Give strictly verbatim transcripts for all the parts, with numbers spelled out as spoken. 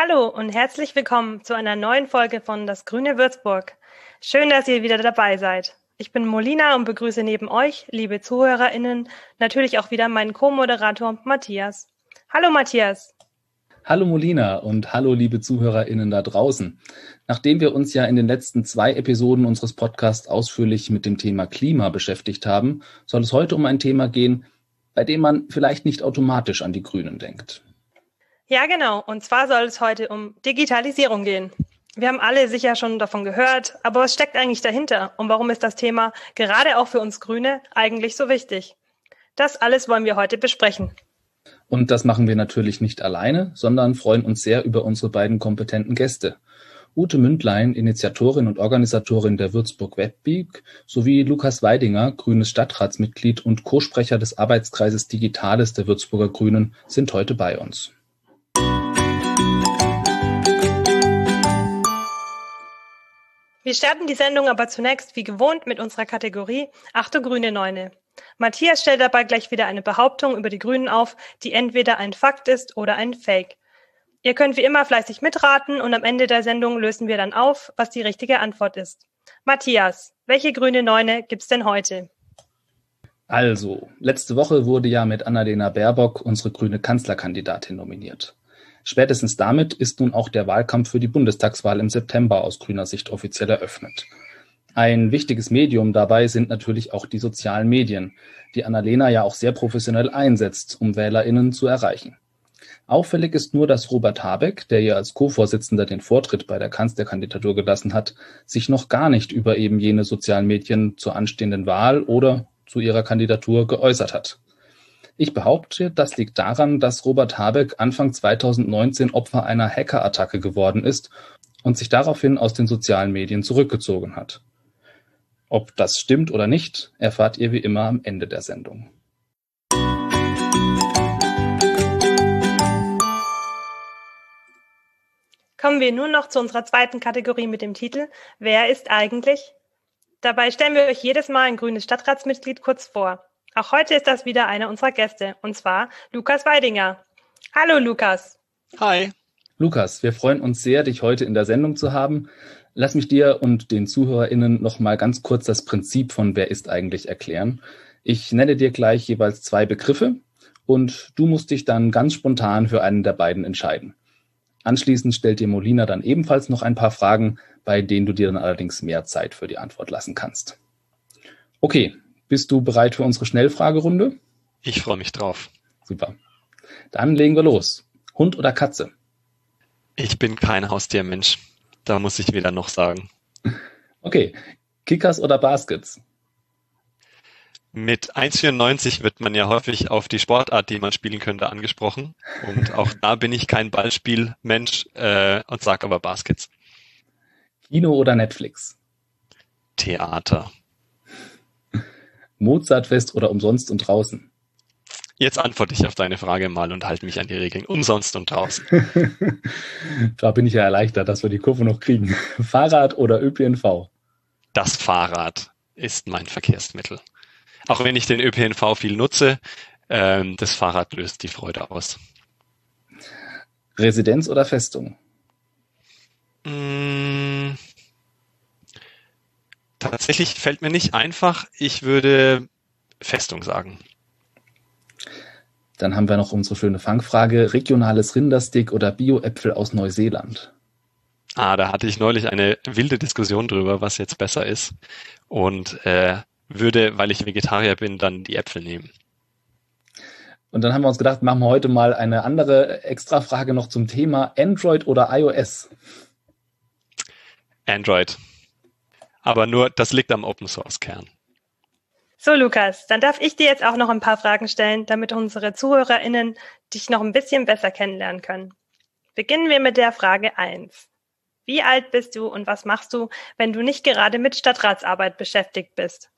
Hallo und herzlich willkommen zu einer neuen Folge von Das Grüne Würzburg. Schön, dass ihr wieder dabei seid. Ich bin Molina und begrüße neben euch, liebe ZuhörerInnen, natürlich auch wieder meinen Co-Moderator Matthias. Hallo Matthias. Hallo Molina und hallo liebe ZuhörerInnen da draußen. Nachdem wir uns ja in den letzten zwei Episoden unseres Podcasts ausführlich mit dem Thema Klima beschäftigt haben, soll es heute um ein Thema gehen, bei dem man vielleicht nicht automatisch an die Grünen denkt. Ja, genau. Und zwar soll es heute um Digitalisierung gehen. Wir haben alle sicher schon davon gehört, aber was steckt eigentlich dahinter? Und warum ist das Thema gerade auch für uns Grüne eigentlich so wichtig? Das alles wollen wir heute besprechen. Und das machen wir natürlich nicht alleine, sondern freuen uns sehr über unsere beiden kompetenten Gäste. Ute Mündlein, Initiatorin und Organisatorin der Würzburg Web Week, sowie Lukas Weidinger, grünes Stadtratsmitglied und Co-Sprecher des Arbeitskreises Digitales der Würzburger Grünen, sind heute bei uns. Wir starten die Sendung aber zunächst wie gewohnt mit unserer Kategorie Ach du grüne Neune. Matthias stellt dabei gleich wieder eine Behauptung über die Grünen auf, die entweder ein Fakt ist oder ein Fake. Ihr könnt wie immer fleißig mitraten und am Ende der Sendung lösen wir dann auf, was die richtige Antwort ist. Matthias, welche grüne Neune gibt's denn heute? Also, letzte Woche wurde ja mit Annalena Baerbock unsere grüne Kanzlerkandidatin nominiert. Spätestens damit ist nun auch der Wahlkampf für die Bundestagswahl im September aus grüner Sicht offiziell eröffnet. Ein wichtiges Medium dabei sind natürlich auch die sozialen Medien, die Annalena ja auch sehr professionell einsetzt, um WählerInnen zu erreichen. Auffällig ist nur, dass Robert Habeck, der ihr als Co-Vorsitzender den Vortritt bei der Kanzlerkandidatur gelassen hat, sich noch gar nicht über eben jene sozialen Medien zur anstehenden Wahl oder zu ihrer Kandidatur geäußert hat. Ich behaupte, das liegt daran, dass Robert Habeck Anfang zweitausendneunzehn Opfer einer Hackerattacke geworden ist und sich daraufhin aus den sozialen Medien zurückgezogen hat. Ob das stimmt oder nicht, erfahrt ihr wie immer am Ende der Sendung. Kommen wir nun noch zu unserer zweiten Kategorie mit dem Titel Wer ist eigentlich? Dabei stellen wir euch jedes Mal ein grünes Stadtratsmitglied kurz vor. Auch heute ist das wieder einer unserer Gäste, und zwar Lukas Weidinger. Hallo Lukas. Hi. Lukas, wir freuen uns sehr, dich heute in der Sendung zu haben. Lass mich dir und den ZuhörerInnen noch mal ganz kurz das Prinzip von Wer ist eigentlich erklären. Ich nenne dir gleich jeweils zwei Begriffe und du musst dich dann ganz spontan für einen der beiden entscheiden. Anschließend stellt dir Molina dann ebenfalls noch ein paar Fragen, bei denen du dir dann allerdings mehr Zeit für die Antwort lassen kannst. Okay. Bist du bereit für unsere Schnellfragerunde? Ich freue mich drauf. Super. Dann legen wir los. Hund oder Katze? Ich bin kein Haustiermensch. Da muss ich weder noch sagen. Okay. Kickers oder Baskets? Mit eins Komma vierundneunzig wird man ja häufig auf die Sportart, die man spielen könnte, angesprochen. Und auch da bin ich kein Ballspielmensch äh, und sage aber Baskets. Kino oder Netflix? Theater. Mozartfest oder umsonst und draußen? Jetzt antworte ich auf deine Frage mal und halte mich an die Regeln. Umsonst und draußen. Da bin ich ja erleichtert, dass wir die Kurve noch kriegen. Fahrrad oder Ö P N V? Das Fahrrad ist mein Verkehrsmittel. Auch wenn ich den Ö P N V viel nutze, ähm, das Fahrrad löst die Freude aus. Residenz oder Festung? Mmh. Tatsächlich fällt mir nicht einfach. Ich würde Festung sagen. Dann haben wir noch unsere schöne Fangfrage. Regionales Rindersteak oder Bio-Äpfel aus Neuseeland? Ah, da hatte ich neulich eine wilde Diskussion drüber, was jetzt besser ist. Und äh, würde, weil ich Vegetarier bin, dann die Äpfel nehmen. Und dann haben wir uns gedacht, machen wir heute mal eine andere Extrafrage noch zum Thema Android oder iOS? Android. Aber nur, das liegt am Open-Source-Kern. So, Lukas, dann darf ich dir jetzt auch noch ein paar Fragen stellen, damit unsere ZuhörerInnen dich noch ein bisschen besser kennenlernen können. Beginnen wir mit der Frage eins. Wie alt bist du und was machst du, wenn du nicht gerade mit Stadtratsarbeit beschäftigt bist?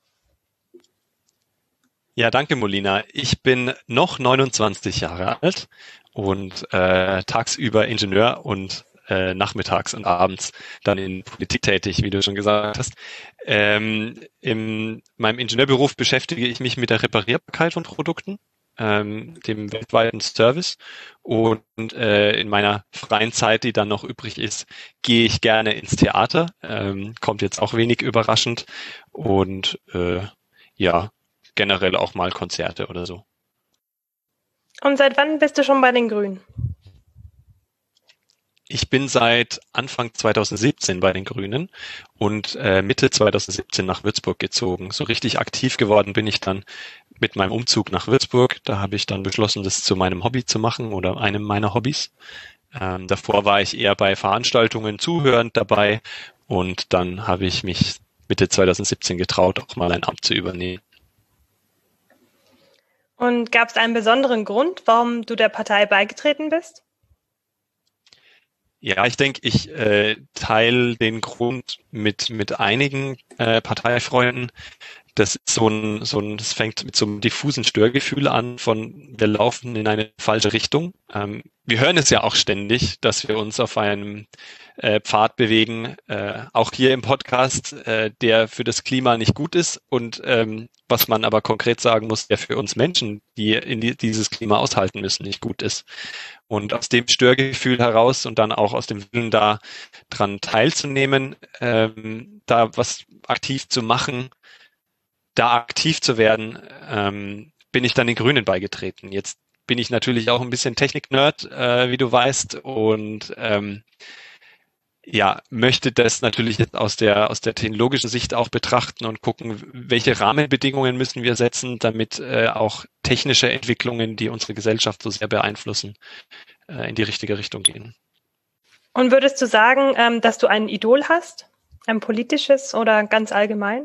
Ja, danke, Molina. Ich bin noch neunundzwanzig Jahre alt und äh, tagsüber Ingenieur und äh, nachmittags und abends dann in Politik tätig, wie du schon gesagt hast. Ähm, in meinem Ingenieurberuf beschäftige ich mich mit der Reparierbarkeit von Produkten. ähm, dem weltweiten Service. Und äh, in meiner freien Zeit, die dann noch übrig ist, gehe ich gerne ins Theater. Ähm, kommt jetzt auch wenig überraschend. Und äh, ja, generell auch mal Konzerte oder so. Und seit wann bist du schon bei den Grünen? Ich bin seit Anfang zweitausendsiebzehn bei den Grünen und äh, Mitte zweitausendsiebzehn nach Würzburg gezogen. So richtig aktiv geworden bin ich dann mit meinem Umzug nach Würzburg. Da habe ich dann beschlossen, das zu meinem Hobby zu machen oder einem meiner Hobbys. Ähm, davor war ich eher bei Veranstaltungen zuhörend dabei und dann habe ich mich Mitte zweitausendsiebzehn getraut, auch mal ein Amt zu übernehmen. Und gab es einen besonderen Grund, warum du der Partei beigetreten bist? Ja, ich denke, ich äh, teile den Grund mit mit einigen äh, Parteifreunden. Das ist so ein, so ein, das fängt mit so einem diffusen Störgefühl an von, wir laufen in eine falsche Richtung. Ähm, wir hören es ja auch ständig, dass wir uns auf einem äh, Pfad bewegen, äh, auch hier im Podcast, äh, der für das Klima nicht gut ist und ähm, was man aber konkret sagen muss, der für uns Menschen, die in die, dieses Klima aushalten müssen, nicht gut ist. Und aus dem Störgefühl heraus und dann auch aus dem Willen da dran teilzunehmen, ähm, da was aktiv zu machen, da aktiv zu werden, ähm, bin ich dann den Grünen beigetreten. Jetzt bin ich natürlich auch ein bisschen Technik-Nerd, äh, wie du weißt, und ähm, ja, möchte das natürlich jetzt aus der aus der technologischen Sicht auch betrachten und gucken, welche Rahmenbedingungen müssen wir setzen, damit äh, auch technische Entwicklungen, die unsere Gesellschaft so sehr beeinflussen, äh, in die richtige Richtung gehen. Und würdest du sagen, ähm, dass du ein Idol hast? Ein politisches oder ganz allgemein?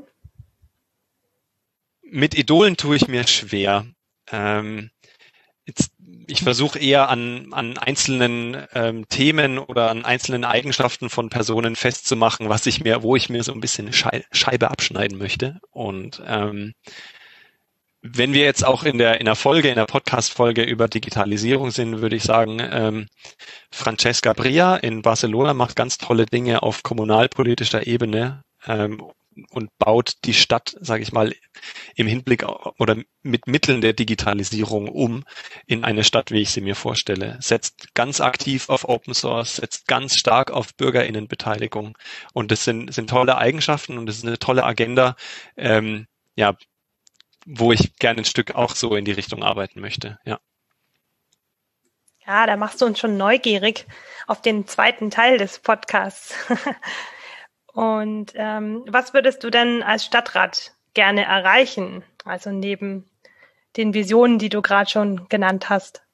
Mit Idolen tue ich mir schwer. Ähm, jetzt, ich versuche eher an, an einzelnen ähm, Themen oder an einzelnen Eigenschaften von Personen festzumachen, was ich mir, wo ich mir so ein bisschen eine Schei- Scheibe abschneiden möchte. Und ähm, wenn wir jetzt auch in der in der Folge, in der Podcast-Folge über Digitalisierung sind, würde ich sagen, ähm, Francesca Bria in Barcelona macht ganz tolle Dinge auf kommunalpolitischer Ebene. Ähm, und baut die Stadt, sage ich mal, im Hinblick oder mit Mitteln der Digitalisierung um in eine Stadt, wie ich sie mir vorstelle. Setzt ganz aktiv auf Open Source, setzt ganz stark auf BürgerInnenbeteiligung. Und das sind, sind tolle Eigenschaften und das ist eine tolle Agenda, ähm, ja, wo ich gerne ein Stück auch so in die Richtung arbeiten möchte, ja. Ja, da machst du uns schon neugierig auf den zweiten Teil des Podcasts. Und ähm, was würdest du denn als Stadtrat gerne erreichen? Also neben den Visionen, die du gerade schon genannt hast.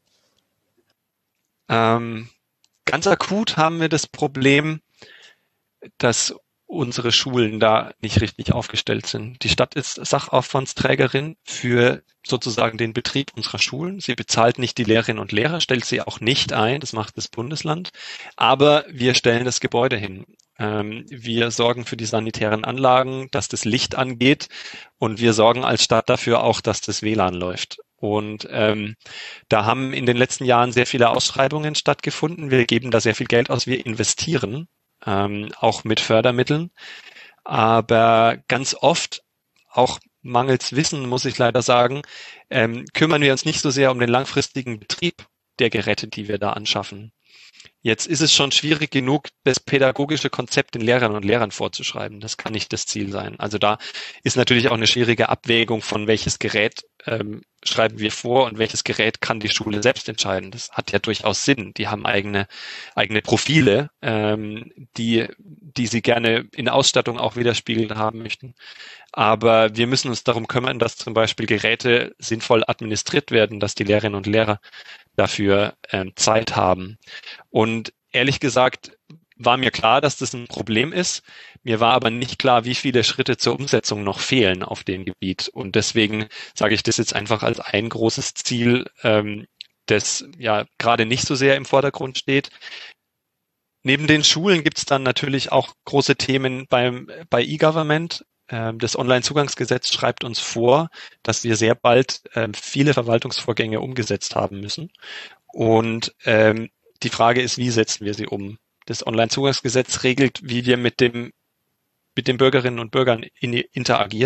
Ähm, ganz akut haben wir das Problem, dass unsere Schulen da nicht richtig aufgestellt sind. Die Stadt ist Sachaufwandsträgerin für sozusagen den Betrieb unserer Schulen. Sie bezahlt nicht die Lehrerinnen und Lehrer, stellt sie auch nicht ein, das macht das Bundesland. Aber wir stellen das Gebäude hin. Ähm, wir sorgen für die sanitären Anlagen, dass das Licht angeht und wir sorgen als Stadt dafür auch, dass das W L A N läuft. Und ähm, da haben in den letzten Jahren sehr viele Ausschreibungen stattgefunden. Wir geben da sehr viel Geld aus, wir investieren. Ähm, auch mit Fördermitteln. Aber ganz oft, auch mangels Wissen, muss ich leider sagen, ähm, kümmern wir uns nicht so sehr um den langfristigen Betrieb der Geräte, die wir da anschaffen. Jetzt ist es schon schwierig genug, das pädagogische Konzept den Lehrern und Lehrern vorzuschreiben. Das kann nicht das Ziel sein. Also da ist natürlich auch eine schwierige Abwägung von welches Gerät ähm, schreiben wir vor und welches Gerät kann die Schule selbst entscheiden. Das hat ja durchaus Sinn. Die haben eigene eigene Profile, ähm, die die sie gerne in Ausstattung auch widerspiegelt haben möchten. Aber wir müssen uns darum kümmern, dass zum Beispiel Geräte sinnvoll administriert werden, dass die Lehrerinnen und Lehrer dafür ähm, Zeit haben. Und ehrlich gesagt war mir klar, dass das ein Problem ist. Mir war aber nicht klar, wie viele Schritte zur Umsetzung noch fehlen auf dem Gebiet. Und deswegen sage ich das jetzt einfach als ein großes Ziel, ähm, das ja gerade nicht so sehr im Vordergrund steht. Neben den Schulen gibt es dann natürlich auch große Themen beim bei E-Government. Das Onlinezugangsgesetz schreibt uns vor, dass wir sehr bald ähm, viele Verwaltungsvorgänge umgesetzt haben müssen. Und ähm, die Frage ist, wie setzen wir sie um? Das Onlinezugangsgesetz regelt, wie wir mit dem mit den Bürgerinnen und Bürgern in, interagieren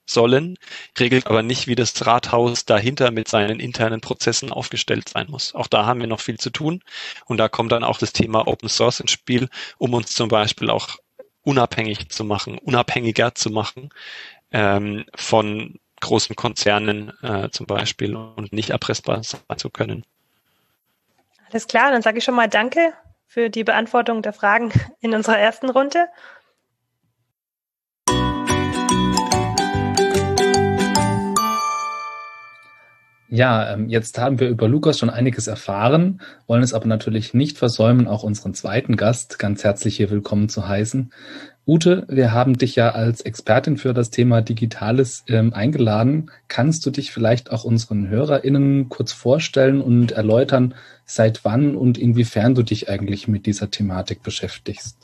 sollen, regelt aber nicht, wie das Rathaus dahinter mit seinen internen Prozessen aufgestellt sein muss. Auch da haben wir noch viel zu tun und da kommt dann auch das Thema Open Source ins Spiel, um uns zum Beispiel auch unabhängig zu machen, unabhängiger zu machen ähm, von großen Konzernen äh, zum Beispiel und nicht erpressbar sein zu können. Alles klar, dann sage ich schon mal Danke für die Beantwortung der Fragen in unserer ersten Runde. Ja, ähm, jetzt haben wir über Lukas schon einiges erfahren, wollen es aber natürlich nicht versäumen, auch unseren zweiten Gast ganz herzlich hier willkommen zu heißen. Ute, wir haben dich ja als Expertin für das Thema Digitales ähm, eingeladen. Kannst du dich vielleicht auch unseren HörerInnen kurz vorstellen und erläutern, seit wann und inwiefern du dich eigentlich mit dieser Thematik beschäftigst?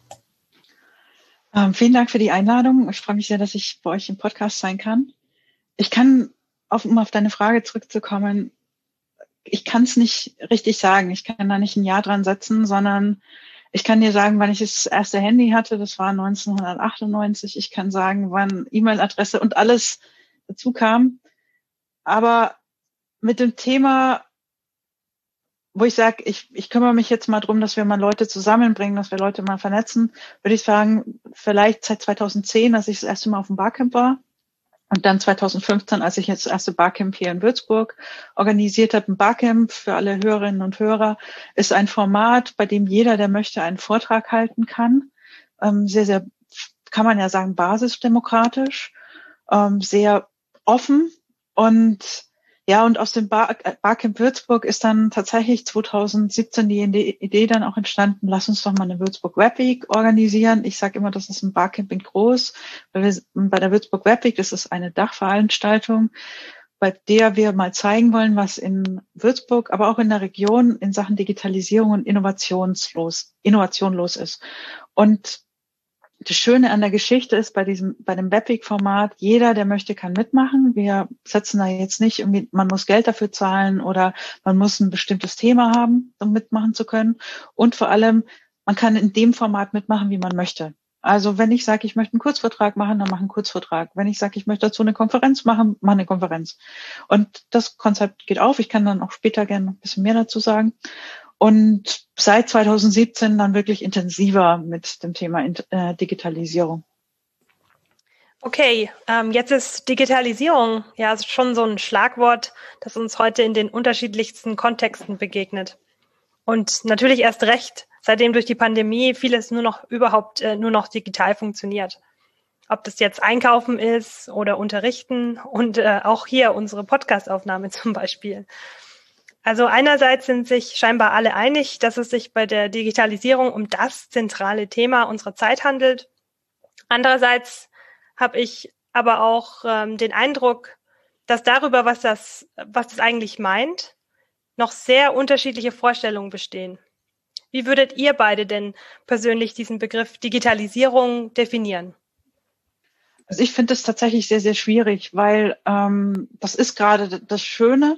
Ähm, vielen Dank für die Einladung. Ich freue mich sehr, dass ich bei euch im Podcast sein kann. Ich kann, auf, um auf deine Frage zurückzukommen, ich kann es nicht richtig sagen. Ich kann da nicht ein Jahr dran setzen, sondern ich kann dir sagen, wann ich das erste Handy hatte. Das war neunzehnhundertachtundneunzig. Ich kann sagen, wann E-Mail-Adresse und alles dazu kam. Aber mit dem Thema, wo ich sage, ich, ich kümmere mich jetzt mal drum, dass wir mal Leute zusammenbringen, dass wir Leute mal vernetzen, würde ich sagen, vielleicht seit zweitausendzehn, als ich das erste Mal auf dem Barcamp war. Und dann zweitausendfünfzehn, als ich jetzt das erste Barcamp hier in Würzburg organisiert habe. Ein Barcamp für alle Hörerinnen und Hörer ist ein Format, bei dem jeder, der möchte, einen Vortrag halten kann. Ähm, sehr, sehr, kann man ja sagen, basisdemokratisch, ähm, sehr offen. Und ja, und aus dem Bar, Barcamp Würzburg ist dann tatsächlich zweitausendsiebzehn die Idee dann auch entstanden, lass uns doch mal eine Würzburg Web Week organisieren. Ich sage immer, das ist ein Barcamp in groß, weil wir bei der Würzburg Web Week, das ist eine Dachveranstaltung, bei der wir mal zeigen wollen, was in Würzburg, aber auch in der Region in Sachen Digitalisierung und Innovationslos, Innovation los ist. Und das Schöne an der Geschichte ist bei diesem, bei dem Webweek-Format, jeder, der möchte, kann mitmachen. Wir setzen da jetzt nicht irgendwie, man muss Geld dafür zahlen oder man muss ein bestimmtes Thema haben, um mitmachen zu können. Und vor allem, man kann in dem Format mitmachen, wie man möchte. Also wenn ich sage, ich möchte einen Kurzvortrag machen, dann mache ich einen Kurzvortrag. Wenn ich sage, ich möchte dazu eine Konferenz machen, mache eine Konferenz. Und das Konzept geht auf. Ich kann dann auch später gerne noch ein bisschen mehr dazu sagen. Und seit zweitausendsiebzehn dann wirklich intensiver mit dem Thema äh, Digitalisierung. Okay, ähm, jetzt ist Digitalisierung ja schon so ein Schlagwort, das uns heute in den unterschiedlichsten Kontexten begegnet. Und natürlich erst recht, seitdem durch die Pandemie vieles nur noch überhaupt äh, nur noch digital funktioniert. Ob das jetzt Einkaufen ist oder Unterrichten und äh, auch hier unsere Podcast-Aufnahme zum Beispiel. Also einerseits sind sich scheinbar alle einig, dass es sich bei der Digitalisierung um das zentrale Thema unserer Zeit handelt. Andererseits habe ich aber auch ähm, den Eindruck, dass darüber, was das, was das eigentlich meint, noch sehr unterschiedliche Vorstellungen bestehen. Wie würdet ihr beide denn persönlich diesen Begriff Digitalisierung definieren? Also ich finde es tatsächlich sehr, sehr schwierig, weil ähm, das ist gerade das Schöne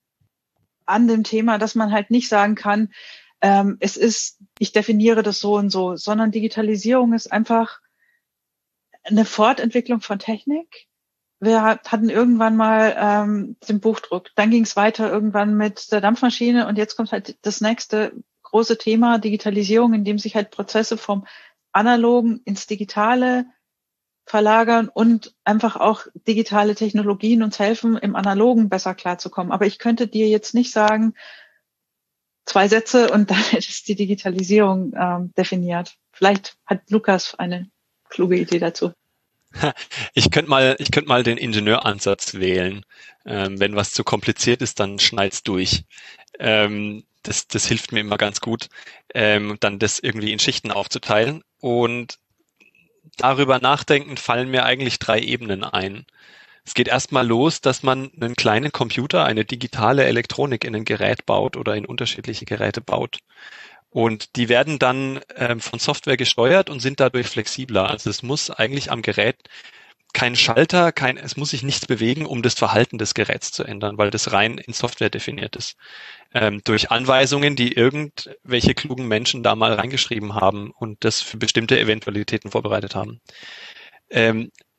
an dem Thema, dass man halt nicht sagen kann, ähm, es ist, ich definiere das so und so, sondern Digitalisierung ist einfach eine Fortentwicklung von Technik. Wir hatten irgendwann mal ähm, den Buchdruck, dann ging es weiter irgendwann mit der Dampfmaschine und jetzt kommt halt das nächste große Thema Digitalisierung, in dem sich halt Prozesse vom Analogen ins Digitale verlagern und einfach auch digitale Technologien uns helfen, im Analogen besser klarzukommen. Aber ich könnte dir jetzt nicht sagen, zwei Sätze und dann ist die Digitalisierung ähm, definiert. Vielleicht hat Lukas eine kluge Idee dazu. Ich könnte mal, ich könnte mal den Ingenieuransatz wählen. Ähm, wenn was zu kompliziert ist, dann schneid's durch. Ähm, das, das hilft mir immer ganz gut, ähm, dann das irgendwie in Schichten aufzuteilen. Und darüber nachdenken fallen mir eigentlich drei Ebenen ein. Es geht erstmal los, dass man einen kleinen Computer, eine digitale Elektronik in ein Gerät baut oder in unterschiedliche Geräte baut. Und die werden dann ähm, von Software gesteuert und sind dadurch flexibler. Also es muss eigentlich am Gerät kein Schalter, kein, es muss sich nichts bewegen, um das Verhalten des Geräts zu ändern, weil das rein in Software definiert ist. Ähm, durch Anweisungen, die irgendwelche klugen Menschen da mal reingeschrieben haben und das für bestimmte Eventualitäten vorbereitet haben. Ähm,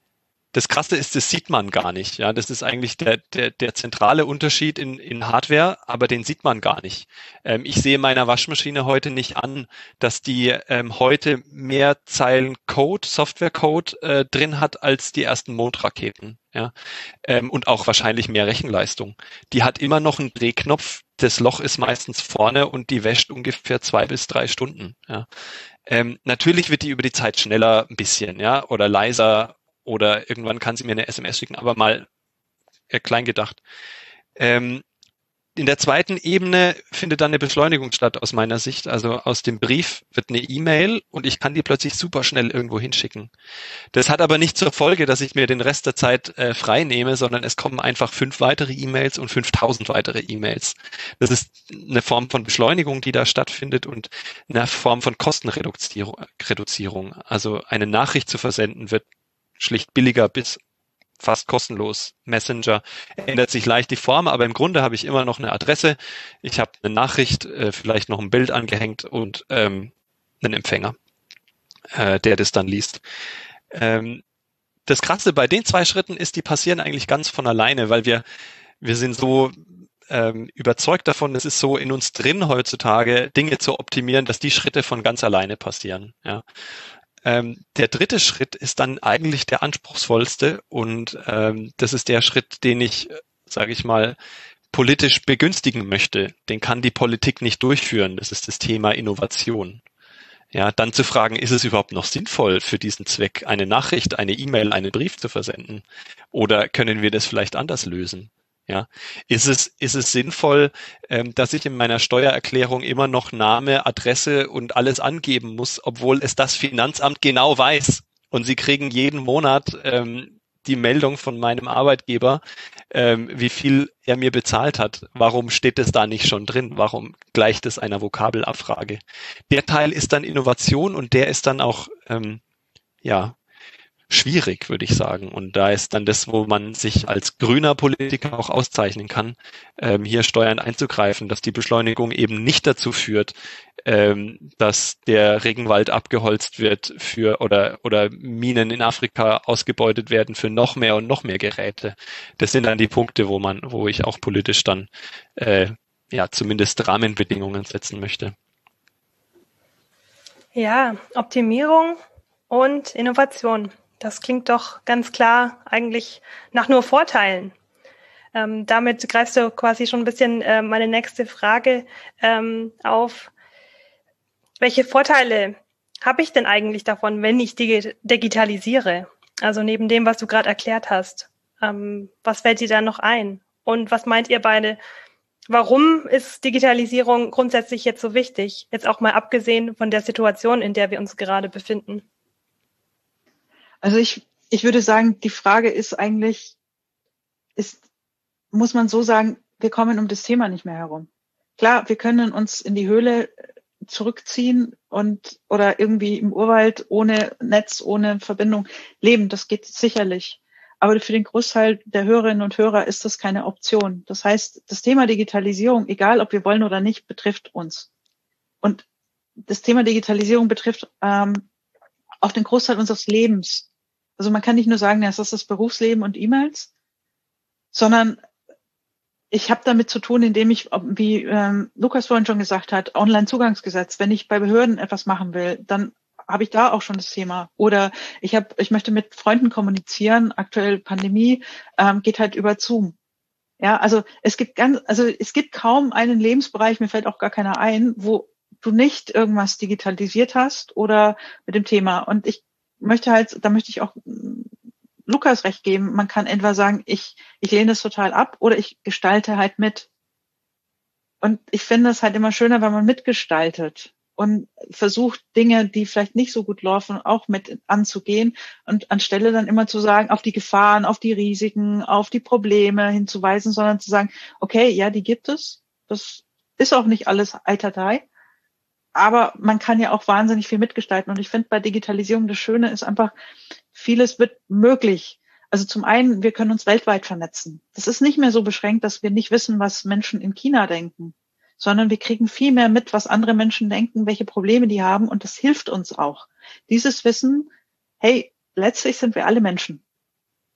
das Krasse ist, das sieht man gar nicht. Ja, das ist eigentlich der, der, der zentrale Unterschied in, in Hardware, aber den sieht man gar nicht. Ähm, ich sehe meiner Waschmaschine heute nicht an, dass die ähm, heute mehr Zeilen Code, Softwarecode äh, drin hat als die ersten Mondraketen. Ja, ähm, und auch wahrscheinlich mehr Rechenleistung. Die hat immer noch einen Drehknopf. Das Loch ist meistens vorne und die wäscht ungefähr zwei bis drei Stunden. Ja. Ähm, natürlich wird die über die Zeit schneller ein bisschen, ja, oder leiser. Oder irgendwann kann sie mir eine S M S schicken, aber mal äh, klein gedacht. Ähm, in der zweiten Ebene findet dann eine Beschleunigung statt aus meiner Sicht. Also aus dem Brief wird eine E-Mail und ich kann die plötzlich super schnell irgendwo hinschicken. Das hat aber nicht zur Folge, dass ich mir den Rest der Zeit äh, frei nehme, sondern es kommen einfach fünf weitere E-Mails und fünftausend weitere E-Mails. Das ist eine Form von Beschleunigung, die da stattfindet und eine Form von Kostenreduzierung. Reduzierung. Also eine Nachricht zu versenden wird schlicht billiger bis fast kostenlos. Messenger ändert sich leicht die Form, aber im Grunde habe ich immer noch eine Adresse. Ich habe eine Nachricht, äh, vielleicht noch ein Bild angehängt und ähm, einen Empfänger, äh, der das dann liest. Ähm, das Krasse bei den zwei Schritten ist, die passieren eigentlich ganz von alleine, weil wir wir sind so ähm, überzeugt davon, es ist so in uns drin heutzutage, Dinge zu optimieren, dass die Schritte von ganz alleine passieren. Ja. Ähm, der dritte Schritt ist dann eigentlich der anspruchsvollste und ähm, das ist der Schritt, den ich, sage ich mal, politisch begünstigen möchte. Den kann die Politik nicht durchführen. Das ist das Thema Innovation. Ja, dann zu fragen, ist es überhaupt noch sinnvoll für diesen Zweck, eine Nachricht, eine E-Mail, einen Brief zu versenden? Oder können wir das vielleicht anders lösen? Ja, ist es, ist es sinnvoll, ähm, dass ich in meiner Steuererklärung immer noch Name, Adresse und alles angeben muss, obwohl es das Finanzamt genau weiß und sie kriegen jeden Monat ähm, die Meldung von meinem Arbeitgeber, ähm, wie viel er mir bezahlt hat. Warum steht es da nicht schon drin? Warum gleicht es einer Vokabelabfrage? Der Teil ist dann Innovation und der ist dann auch, ähm, ja, schwierig, würde ich sagen. Und da ist dann das, wo man sich als grüner Politiker auch auszeichnen kann, ähm, hier Steuern einzugreifen, dass die Beschleunigung eben nicht dazu führt, ähm, dass der Regenwald abgeholzt wird für oder oder Minen in Afrika ausgebeutet werden für noch mehr und noch mehr Geräte. Das sind dann die Punkte, wo man, wo ich auch politisch dann äh, ja zumindest Rahmenbedingungen setzen möchte. Ja, Optimierung und Innovation. Das klingt doch ganz klar eigentlich nach nur Vorteilen. Ähm, damit greifst du quasi schon ein bisschen äh, meine nächste Frage ähm, auf. Welche Vorteile habe ich denn eigentlich davon, wenn ich dig- digitalisiere? Also neben dem, was du gerade erklärt hast. Ähm, was fällt dir da noch ein? Und was meint ihr beide? Warum ist Digitalisierung grundsätzlich jetzt so wichtig? Jetzt auch mal abgesehen von der Situation, in der wir uns gerade befinden. Also ich, ich würde sagen, die Frage ist eigentlich, ist, muss man so sagen, wir kommen um das Thema nicht mehr herum. Klar, wir können uns in die Höhle zurückziehen und oder irgendwie im Urwald ohne Netz, ohne Verbindung leben. Das geht sicherlich. Aber für den Großteil der Hörerinnen und Hörer ist das keine Option. Das heißt, das Thema Digitalisierung, egal ob wir wollen oder nicht, betrifft uns. Und das Thema Digitalisierung betrifft ähm, auch den Großteil unseres Lebens. Also man kann nicht nur sagen, das ist das Berufsleben und E-Mails, sondern ich habe damit zu tun, indem ich, wie ähm, Lukas vorhin schon gesagt hat, Online-Zugangsgesetz, wenn ich bei Behörden etwas machen will, dann habe ich da auch schon das Thema. Oder ich habe, ich möchte mit Freunden kommunizieren, aktuell Pandemie, ähm, geht halt über Zoom. Ja, also es gibt ganz, also es gibt kaum einen Lebensbereich, mir fällt auch gar keiner ein, wo du nicht irgendwas digitalisiert hast oder mit dem Thema. Und ich möchte halt, da möchte ich auch Lukas recht geben, man kann entweder sagen, ich, ich lehne es total ab oder ich gestalte halt mit. Und ich finde es halt immer schöner, wenn man mitgestaltet und versucht, Dinge, die vielleicht nicht so gut laufen, auch mit anzugehen und anstelle dann immer zu sagen, auf die Gefahren, auf die Risiken, auf die Probleme hinzuweisen, sondern zu sagen, okay, ja, die gibt es. Das ist auch nicht alles Eitertei. Aber man kann ja auch wahnsinnig viel mitgestalten. Und ich finde bei Digitalisierung das Schöne ist einfach, vieles wird möglich. Also zum einen, wir können uns weltweit vernetzen. Das ist nicht mehr so beschränkt, dass wir nicht wissen, was Menschen in China denken, sondern wir kriegen viel mehr mit, was andere Menschen denken, welche Probleme die haben. Und das hilft uns auch. Dieses Wissen, hey, letztlich sind wir alle Menschen.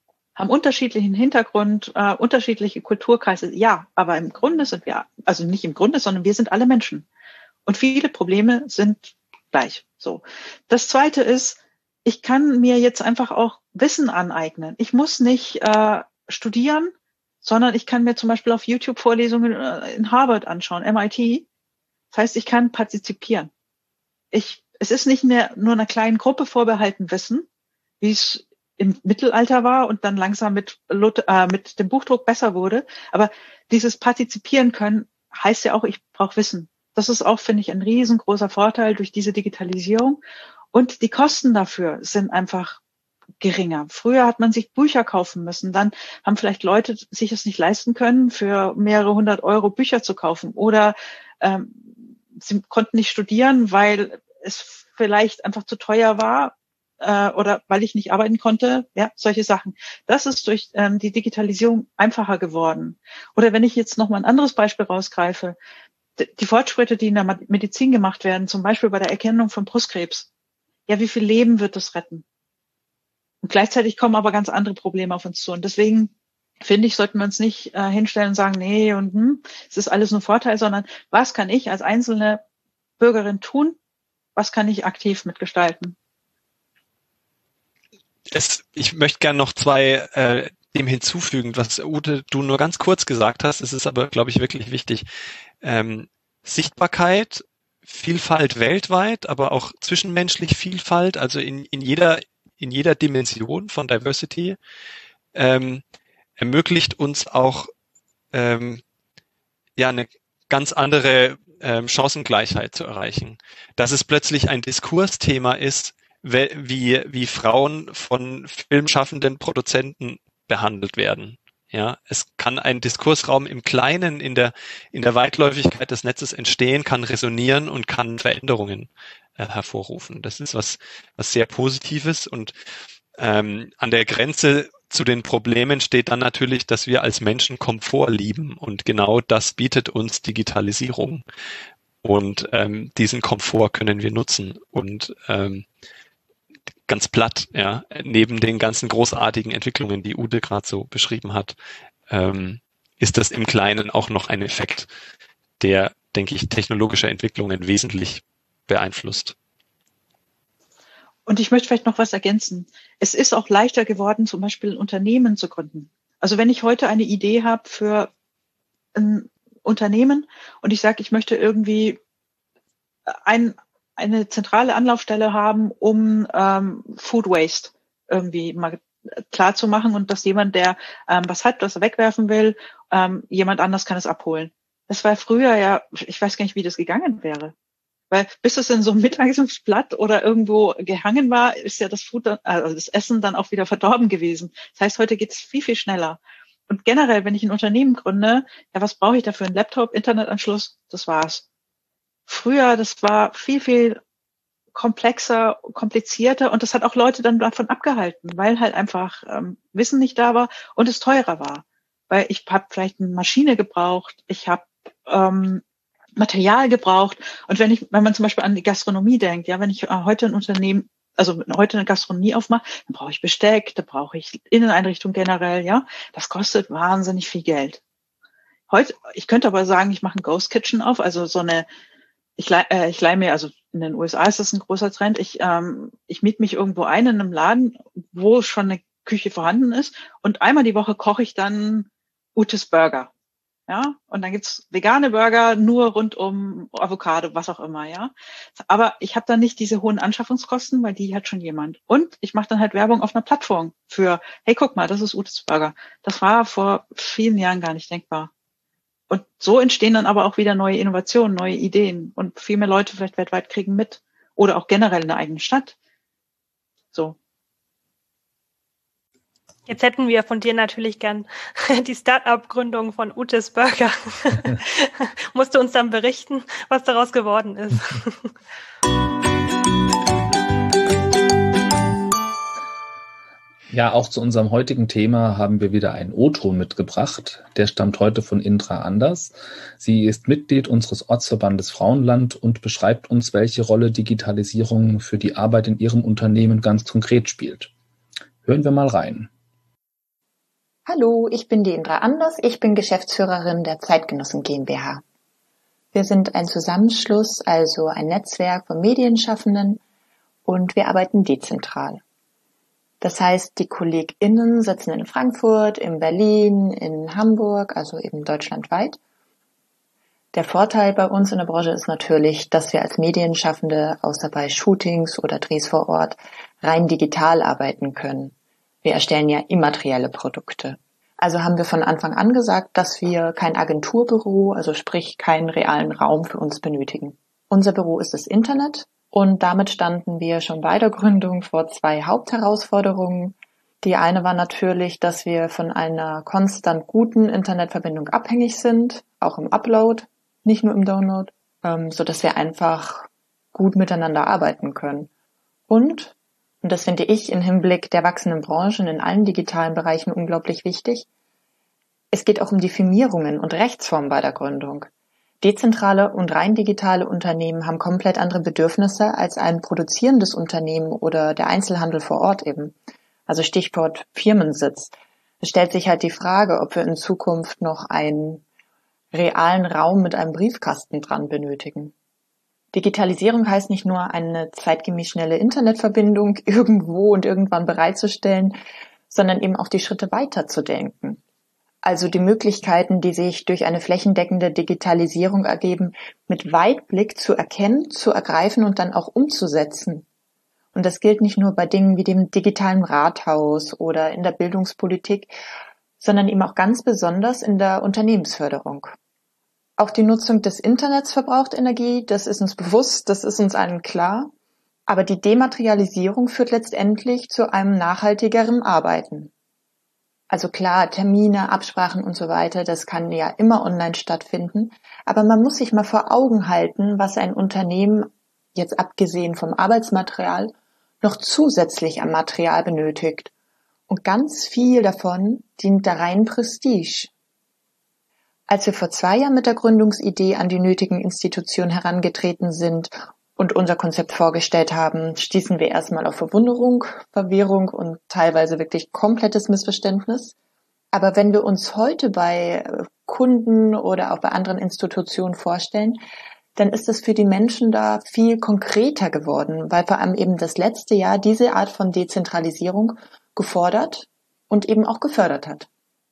haben unterschiedlichen Hintergrund, äh, unterschiedliche Kulturkreise. Ja, aber im Grunde sind wir, also nicht im Grunde, sondern wir sind alle Menschen. Und viele Probleme sind gleich. So. Das Zweite ist, ich kann mir jetzt einfach auch Wissen aneignen. Ich muss nicht äh, studieren, sondern ich kann mir zum Beispiel auf YouTube Vorlesungen in Harvard anschauen, M I T. Das heißt, ich kann partizipieren. Ich, es ist nicht mehr nur einer kleinen Gruppe vorbehalten Wissen, wie es im Mittelalter war und dann langsam mit, äh, mit dem Buchdruck besser wurde. Aber dieses Partizipieren können heißt ja auch, ich brauche Wissen. Das ist auch, finde ich, ein riesengroßer Vorteil durch diese Digitalisierung. Und die Kosten dafür sind einfach geringer. Früher hat man sich Bücher kaufen müssen. Dann haben vielleicht Leute sich es nicht leisten können, für mehrere hundert Euro Bücher zu kaufen. Oder ähm, sie konnten nicht studieren, weil es vielleicht einfach zu teuer war äh, oder weil ich nicht arbeiten konnte. Ja, solche Sachen. Das ist durch ähm, die Digitalisierung einfacher geworden. Oder wenn ich jetzt noch mal ein anderes Beispiel rausgreife, die Fortschritte, die in der Medizin gemacht werden, zum Beispiel bei der Erkennung von Brustkrebs. Ja, wie viel Leben wird das retten? Und gleichzeitig kommen aber ganz andere Probleme auf uns zu. Und deswegen, finde ich, sollten wir uns nicht äh, hinstellen und sagen, nee, und hm, es ist alles nur Vorteil, sondern was kann ich als einzelne Bürgerin tun? Was kann ich aktiv mitgestalten? Es, ich möchte gerne noch zwei äh, dem hinzufügen, was Ute, du nur ganz kurz gesagt hast. Es ist aber, glaube ich, wirklich wichtig. Ähm, Sichtbarkeit, Vielfalt weltweit, aber auch zwischenmenschlich Vielfalt, also in, in jeder in jeder Dimension von Diversity, ähm, ermöglicht uns auch ähm, ja eine ganz andere ähm, Chancengleichheit zu erreichen. Dass es plötzlich ein Diskursthema ist, wie wie Frauen von filmschaffenden Produzenten behandelt werden. Ja, es kann ein Diskursraum im Kleinen, in der in der Weitläufigkeit des Netzes entstehen, kann resonieren und kann Veränderungen äh, hervorrufen. Das ist was was sehr Positives und ähm, an der Grenze zu den Problemen steht dann natürlich, dass wir als Menschen Komfort lieben und genau das bietet uns Digitalisierung und ähm, diesen Komfort können wir nutzen und ähm, ganz platt, ja, neben den ganzen großartigen Entwicklungen, die Ute gerade so beschrieben hat, ähm, ist das im Kleinen auch noch ein Effekt, der, denke ich, technologische Entwicklungen wesentlich beeinflusst. Und ich möchte vielleicht noch was ergänzen. Es ist auch leichter geworden, zum Beispiel ein Unternehmen zu gründen. Also wenn ich heute eine Idee habe für ein Unternehmen und ich sage, ich möchte irgendwie ein eine zentrale Anlaufstelle haben, um ähm, Food Waste irgendwie mal klar zu machen und dass jemand, der ähm, was hat, was er wegwerfen will, ähm, jemand anders kann es abholen. Das war früher ja, ich weiß gar nicht, wie das gegangen wäre. Weil bis es in so einem Mittagsblatt oder irgendwo gehangen war, ist ja das Food, also das Essen dann auch wieder verdorben gewesen. Das heißt, heute geht es viel, viel schneller. Und generell, wenn ich ein Unternehmen gründe, ja, was brauche ich dafür? Ein Laptop, Internetanschluss, das war's. Früher, das war viel, viel komplexer, komplizierter und das hat auch Leute dann davon abgehalten, weil halt einfach ähm, Wissen nicht da war und es teurer war. Weil ich habe vielleicht eine Maschine gebraucht, ich habe ähm, Material gebraucht und wenn ich, wenn man zum Beispiel an die Gastronomie denkt, ja, wenn ich äh, heute ein Unternehmen, also heute eine Gastronomie aufmache, dann brauche ich Besteck, da brauche ich Inneneinrichtung generell, ja, das kostet wahnsinnig viel Geld. Heute, ich könnte aber sagen, ich mache ein Ghost Kitchen auf, also so eine Ich, äh, ich leih mir, also in den U S A ist das ein großer Trend, ich, ähm, ich miete mich irgendwo ein in einem Laden, wo schon eine Küche vorhanden ist und einmal die Woche koche ich dann Utes Burger. Ja, und dann gibt's vegane Burger nur rund um Avocado, was auch immer, ja. Aber ich habe dann nicht diese hohen Anschaffungskosten, weil die hat schon jemand. Und ich mache dann halt Werbung auf einer Plattform für, hey, guck mal, das ist Utes Burger. Das war vor vielen Jahren gar nicht denkbar. Und so entstehen dann aber auch wieder neue Innovationen, neue Ideen und viel mehr Leute vielleicht weltweit kriegen mit oder auch generell in der eigenen Stadt. So. Jetzt hätten wir von dir natürlich gern die Start-up-Gründung von Utes Burger. Musst du uns dann berichten, was daraus geworden ist. Ja, auch zu unserem heutigen Thema haben wir wieder einen O-Ton mitgebracht. Der stammt heute von Indra Anders. Sie ist Mitglied unseres Ortsverbandes Frauenland und beschreibt uns, welche Rolle Digitalisierung für die Arbeit in ihrem Unternehmen ganz konkret spielt. Hören wir mal rein. Hallo, ich bin die Indra Anders, ich bin Geschäftsführerin der Zeitgenossen GmbH. Wir sind ein Zusammenschluss, also ein Netzwerk von Medienschaffenden und wir arbeiten dezentral. Das heißt, die KollegInnen sitzen in Frankfurt, in Berlin, in Hamburg, also eben deutschlandweit. Der Vorteil bei uns in der Branche ist natürlich, dass wir als Medienschaffende außer bei Shootings oder Drehs vor Ort rein digital arbeiten können. Wir erstellen ja immaterielle Produkte. Also haben wir von Anfang an gesagt, dass wir kein Agenturbüro, also sprich keinen realen Raum für uns benötigen. Unser Büro ist das Internet und damit standen wir schon bei der Gründung vor zwei Hauptherausforderungen. Die eine war natürlich, dass wir von einer konstant guten Internetverbindung abhängig sind, auch im Upload, nicht nur im Download, ähm, so dass wir einfach gut miteinander arbeiten können. Und, und das finde ich im Hinblick der wachsenden Branchen in allen digitalen Bereichen unglaublich wichtig, es geht auch um die Firmierungen und Rechtsformen bei der Gründung. Dezentrale und rein digitale Unternehmen haben komplett andere Bedürfnisse als ein produzierendes Unternehmen oder der Einzelhandel vor Ort eben. Also Stichwort Firmensitz. Es stellt sich halt die Frage, ob wir in Zukunft noch einen realen Raum mit einem Briefkasten dran benötigen. Digitalisierung heißt nicht nur eine zeitgemäß schnelle Internetverbindung irgendwo und irgendwann bereitzustellen, sondern eben auch die Schritte weiterzudenken. Also die Möglichkeiten, die sich durch eine flächendeckende Digitalisierung ergeben, mit Weitblick zu erkennen, zu ergreifen und dann auch umzusetzen. Und das gilt nicht nur bei Dingen wie dem digitalen Rathaus oder in der Bildungspolitik, sondern eben auch ganz besonders in der Unternehmensförderung. Auch die Nutzung des Internets verbraucht Energie, das ist uns bewusst, das ist uns allen klar. Aber die Dematerialisierung führt letztendlich zu einem nachhaltigeren Arbeiten. Also klar, Termine, Absprachen und so weiter, das kann ja immer online stattfinden. Aber man muss sich mal vor Augen halten, was ein Unternehmen, jetzt abgesehen vom Arbeitsmaterial, noch zusätzlich an Material benötigt. Und ganz viel davon dient der reinen Prestige. Als wir vor zwei Jahren mit der Gründungsidee an die nötigen Institutionen herangetreten sind und unser Konzept vorgestellt haben, stießen wir erstmal auf Verwunderung, Verwirrung und teilweise wirklich komplettes Missverständnis. Aber wenn wir uns heute bei Kunden oder auch bei anderen Institutionen vorstellen, dann ist es für die Menschen da viel konkreter geworden, weil vor allem eben das letzte Jahr diese Art von Dezentralisierung gefordert und eben auch gefördert hat.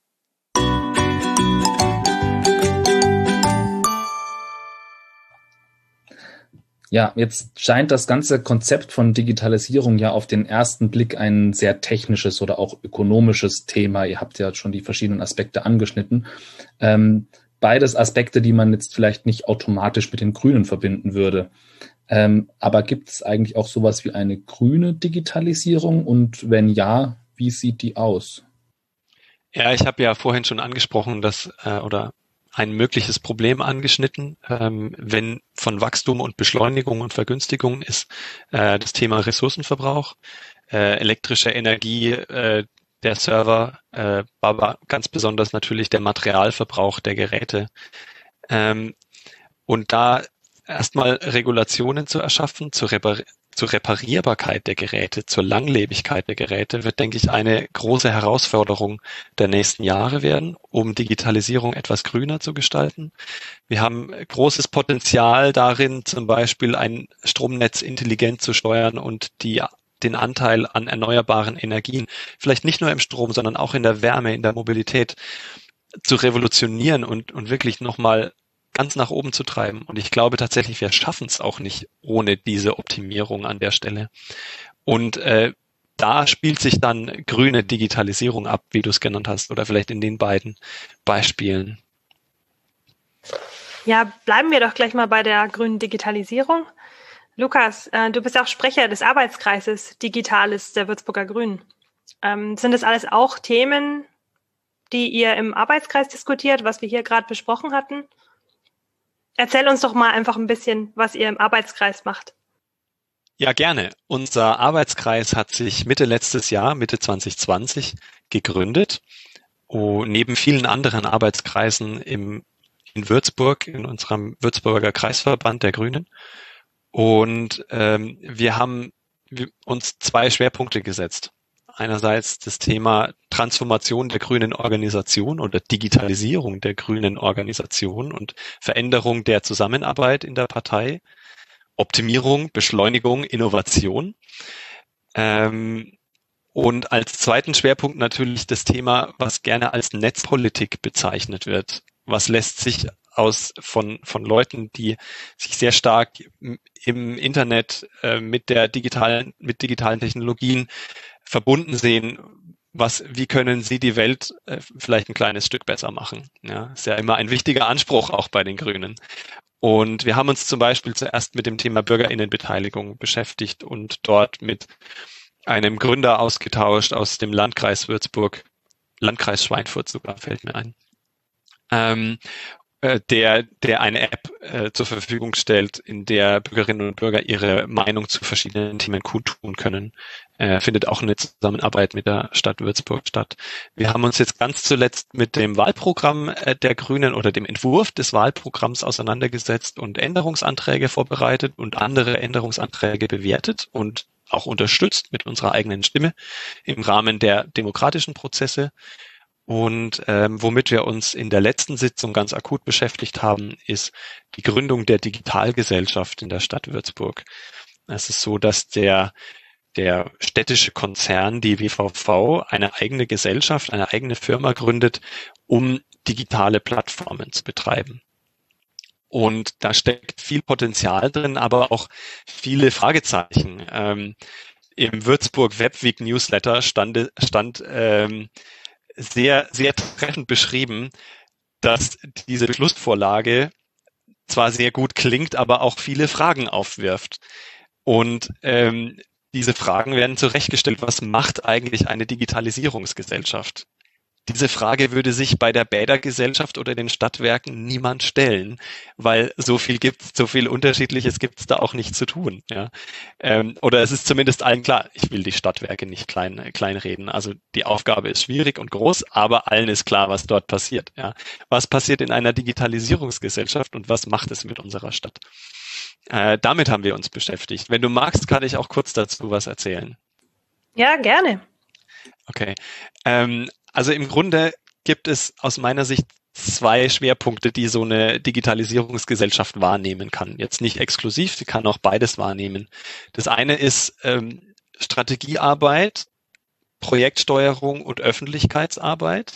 Ja, jetzt scheint das ganze Konzept von Digitalisierung ja auf den ersten Blick ein sehr technisches oder auch ökonomisches Thema. Ihr habt ja schon die verschiedenen Aspekte angeschnitten. Ähm, beides Aspekte, die man jetzt vielleicht nicht automatisch mit den Grünen verbinden würde. Ähm, aber gibt es eigentlich auch sowas wie eine grüne Digitalisierung? Und wenn ja, wie sieht die aus? Ja, ich habe ja vorhin schon angesprochen, dass äh, oder ein mögliches Problem angeschnitten, ähm, wenn von Wachstum und Beschleunigung und Vergünstigung ist äh, das Thema Ressourcenverbrauch, äh, elektrische Energie, äh, der Server, äh, aber ganz besonders natürlich der Materialverbrauch der Geräte. Ähm, und da erstmal Regulationen zu erschaffen, zu repar- zur Reparierbarkeit der Geräte, zur Langlebigkeit der Geräte wird, denke ich, eine große Herausforderung der nächsten Jahre werden, um Digitalisierung etwas grüner zu gestalten. Wir haben großes Potenzial darin, zum Beispiel ein Stromnetz intelligent zu steuern und die, den Anteil an erneuerbaren Energien, vielleicht nicht nur im Strom, sondern auch in der Wärme, in der Mobilität zu revolutionieren und, und wirklich nochmal ganz nach oben zu treiben. Und ich glaube tatsächlich, wir schaffen es auch nicht ohne diese Optimierung an der Stelle. Und äh, da spielt sich dann grüne Digitalisierung ab, wie du es genannt hast, oder vielleicht in den beiden Beispielen. Ja, bleiben wir doch gleich mal bei der grünen Digitalisierung. Lukas, äh, du bist auch Sprecher des Arbeitskreises Digitales der Würzburger Grünen. Ähm, sind das alles auch Themen, die ihr im Arbeitskreis diskutiert, was wir hier gerade besprochen hatten? Erzähl uns doch mal einfach ein bisschen, was ihr im Arbeitskreis macht. Ja, gerne. Unser Arbeitskreis hat sich Mitte letztes Jahr, Mitte zwanzig zwanzig, gegründet. Und neben vielen anderen Arbeitskreisen im, in Würzburg, in unserem Würzburger Kreisverband der Grünen. Und ähm, wir haben uns zwei Schwerpunkte gesetzt. Einerseits das Thema Transformation der grünen Organisation oder Digitalisierung der grünen Organisation und Veränderung der Zusammenarbeit in der Partei, Optimierung, Beschleunigung, Innovation. Ähm, und als zweiten Schwerpunkt natürlich das Thema, was gerne als Netzpolitik bezeichnet wird. Was lässt sich aus von von Leuten, die sich sehr stark im Internet äh, mit der digitalen mit digitalen Technologien verbunden sehen, was wie können sie die Welt äh, vielleicht ein kleines Stück besser machen? Ja, ist ja immer ein wichtiger Anspruch auch bei den Grünen. Und wir haben uns zum Beispiel zuerst mit dem Thema Bürgerinnenbeteiligung beschäftigt und dort mit einem Gründer ausgetauscht aus dem Landkreis Würzburg, Landkreis Schweinfurt sogar, fällt mir ein. Ähm, der der eine App äh, zur Verfügung stellt, in der Bürgerinnen und Bürger ihre Meinung zu verschiedenen Themen kundtun können. Äh, findet auch eine Zusammenarbeit mit der Stadt Würzburg statt. Wir haben uns jetzt ganz zuletzt mit dem Wahlprogramm äh, der Grünen oder dem Entwurf des Wahlprogramms auseinandergesetzt und Änderungsanträge vorbereitet und andere Änderungsanträge bewertet und auch unterstützt mit unserer eigenen Stimme im Rahmen der demokratischen Prozesse. Und ähm, womit wir uns in der letzten Sitzung ganz akut beschäftigt haben, ist die Gründung der Digitalgesellschaft in der Stadt Würzburg. Es ist so, dass der der städtische Konzern, die W V V, eine eigene Gesellschaft, eine eigene Firma gründet, um digitale Plattformen zu betreiben. Und da steckt viel Potenzial drin, aber auch viele Fragezeichen. Ähm, im Würzburg Webweek Newsletter stand, stand ähm, sehr, sehr treffend beschrieben, dass diese Beschlussvorlage zwar sehr gut klingt, aber auch viele Fragen aufwirft. Und ähm, diese Fragen werden zurechtgestellt. Was macht eigentlich eine Digitalisierungsgesellschaft? Diese Frage würde sich bei der Bädergesellschaft oder den Stadtwerken niemand stellen, weil so viel gibt's, so viel Unterschiedliches gibt's da auch nicht zu tun. Ja. Ähm, oder es ist zumindest allen klar, ich will die Stadtwerke nicht klein, kleinreden. Also die Aufgabe ist schwierig und groß, aber allen ist klar, was dort passiert. Ja. Was passiert in einer Digitalisierungsgesellschaft und was macht es mit unserer Stadt? Äh, damit haben wir uns beschäftigt. Wenn du magst, kann ich auch kurz dazu was erzählen. Ja, gerne. Okay. Ähm, Also im Grunde gibt es aus meiner Sicht zwei Schwerpunkte, die so eine Digitalisierungsgesellschaft wahrnehmen kann. Jetzt nicht exklusiv, sie kann auch beides wahrnehmen. Das eine ist ähm, Strategiearbeit, Projektsteuerung und Öffentlichkeitsarbeit.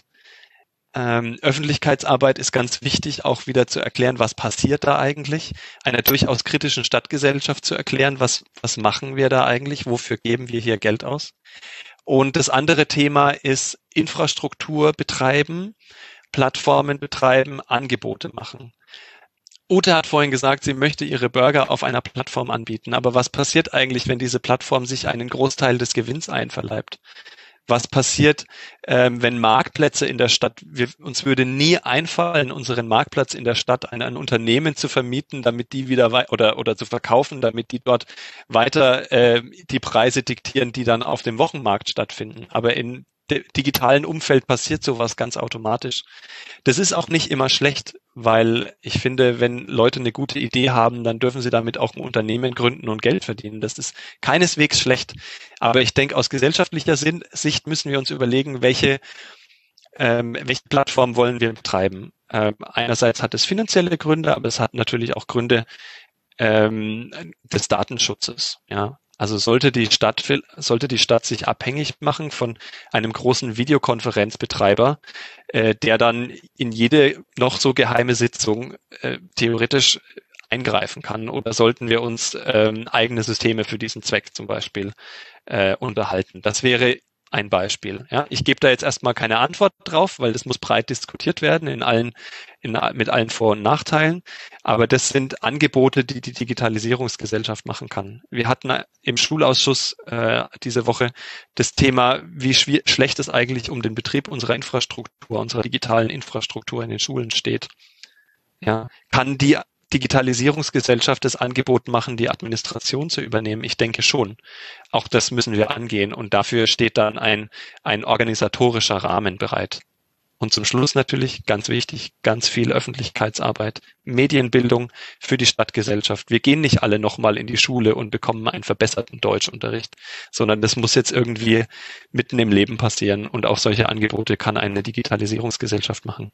Ähm, Öffentlichkeitsarbeit ist ganz wichtig, auch wieder zu erklären, was passiert da eigentlich, einer durchaus kritischen Stadtgesellschaft zu erklären, was, was machen wir da eigentlich, wofür geben wir hier Geld aus. Und das andere Thema ist Infrastruktur betreiben, Plattformen betreiben, Angebote machen. Ute hat vorhin gesagt, sie möchte ihre Burger auf einer Plattform anbieten. Aber was passiert eigentlich, wenn diese Plattform sich einen Großteil des Gewinns einverleibt? Was passiert, ähm, wenn Marktplätze in der Stadt, wir, uns würde nie einfallen, unseren Marktplatz in der Stadt an ein Unternehmen zu vermieten, damit die wieder wei- oder oder zu verkaufen, damit die dort weiter äh, die Preise diktieren, die dann auf dem Wochenmarkt stattfinden. Aber in dem digitalen Umfeld passiert sowas ganz automatisch. Das ist auch nicht immer schlecht, weil ich finde, wenn Leute eine gute Idee haben, dann dürfen sie damit auch ein Unternehmen gründen und Geld verdienen. Das ist keineswegs schlecht. Aber ich denke, aus gesellschaftlicher Sicht müssen wir uns überlegen, welche, ähm, welche Plattform wollen wir betreiben. Ähm, einerseits hat es finanzielle Gründe, aber es hat natürlich auch Gründe ähm, des Datenschutzes. Ja. Also sollte die Stadt, sollte die Stadt sich abhängig machen von einem großen Videokonferenzbetreiber, äh, der dann in jede noch so geheime Sitzung äh, theoretisch eingreifen kann, oder sollten wir uns ähm, eigene Systeme für diesen Zweck zum Beispiel äh, unterhalten? Das wäre ein Beispiel. Ja, ich gebe da jetzt erstmal keine Antwort drauf, weil das muss breit diskutiert werden in allen, in, mit allen Vor- und Nachteilen. Aber das sind Angebote, die die Digitalisierungsgesellschaft machen kann. Wir hatten im Schulausschuss äh, diese Woche das Thema, wie schwer, schlecht es eigentlich um den Betrieb unserer Infrastruktur, unserer digitalen Infrastruktur in den Schulen steht. Ja, kann die Digitalisierungsgesellschaft das Angebot machen, die Administration zu übernehmen? Ich denke schon. Auch das müssen wir angehen und dafür steht dann ein, ein organisatorischer Rahmen bereit. Und zum Schluss natürlich, ganz wichtig, ganz viel Öffentlichkeitsarbeit, Medienbildung für die Stadtgesellschaft. Wir gehen nicht alle nochmal in die Schule und bekommen einen verbesserten Deutschunterricht, sondern das muss jetzt irgendwie mitten im Leben passieren. Und auch solche Angebote kann eine Digitalisierungsgesellschaft machen.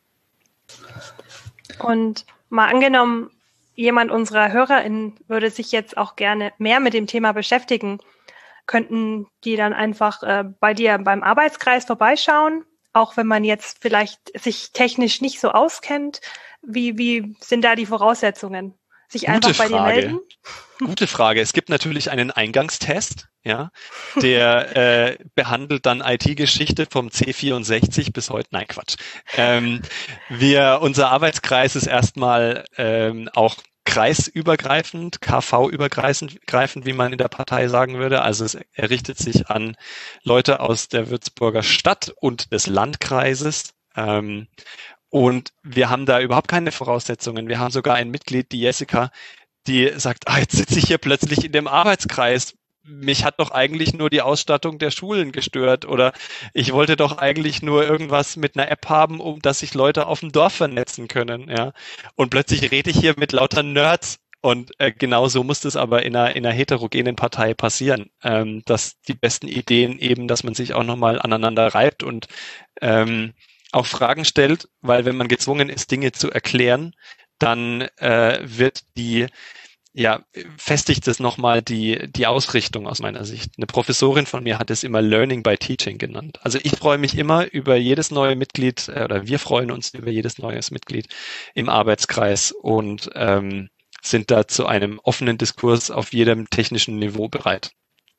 Und mal angenommen, jemand unserer HörerInnen würde sich jetzt auch gerne mehr mit dem Thema beschäftigen. Könnten die dann einfach äh, bei dir beim Arbeitskreis vorbeischauen? Auch wenn man jetzt vielleicht sich technisch nicht so auskennt, wie, wie sind da die Voraussetzungen? Sich Gute einfach bei Frage. dir melden? Gute Frage. Es gibt natürlich einen Eingangstest, ja, der äh, behandelt dann I T-Geschichte vom C vierundsechzig bis heute. Nein, Quatsch. Ähm, wir, unser Arbeitskreis ist erstmal ähm, auch kreisübergreifend, K V-übergreifend, wie man in der Partei sagen würde. Also es richtet sich an Leute aus der Würzburger Stadt und des Landkreises. Ähm, und wir haben da überhaupt keine Voraussetzungen. Wir haben sogar ein Mitglied, die Jessica, die sagt, ah, jetzt sitze ich hier plötzlich in dem Arbeitskreis. Mich hat doch eigentlich nur die Ausstattung der Schulen gestört oder ich wollte doch eigentlich nur irgendwas mit einer App haben, um dass sich Leute auf dem Dorf vernetzen können, ja. Und plötzlich rede ich hier mit lauter Nerds und äh, genau so muss das aber in einer, in einer heterogenen Partei passieren, ähm, dass die besten Ideen eben, dass man sich auch nochmal aneinander reibt und ähm, auch Fragen stellt, weil wenn man gezwungen ist, Dinge zu erklären, dann äh, wird die Ja, festigt es nochmal die, die Ausrichtung aus meiner Sicht. Eine Professorin von mir hat es immer Learning by Teaching genannt. Also ich freue mich immer über jedes neue Mitglied, äh, oder wir freuen uns über jedes neues Mitglied im Arbeitskreis und ähm, sind da zu einem offenen Diskurs auf jedem technischen Niveau bereit.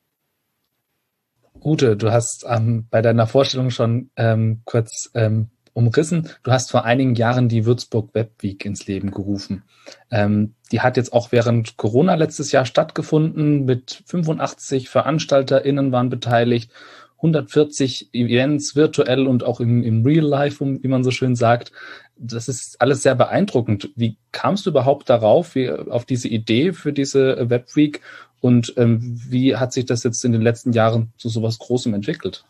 Ute, du hast ähm, bei deiner Vorstellung schon ähm, kurz ähm, umrissen. Du hast vor einigen Jahren die Würzburg Web Week ins Leben gerufen. Ähm, die hat jetzt auch während Corona letztes Jahr stattgefunden. Mit fünfundachtzig VeranstalterInnen waren beteiligt, hundertvierzig Events virtuell und auch im, im Real Life, wie man so schön sagt. Das ist alles sehr beeindruckend. Wie kamst du überhaupt darauf, wie, auf diese Idee für diese Web Week und ähm, wie hat sich das jetzt in den letzten Jahren zu sowas Großem entwickelt?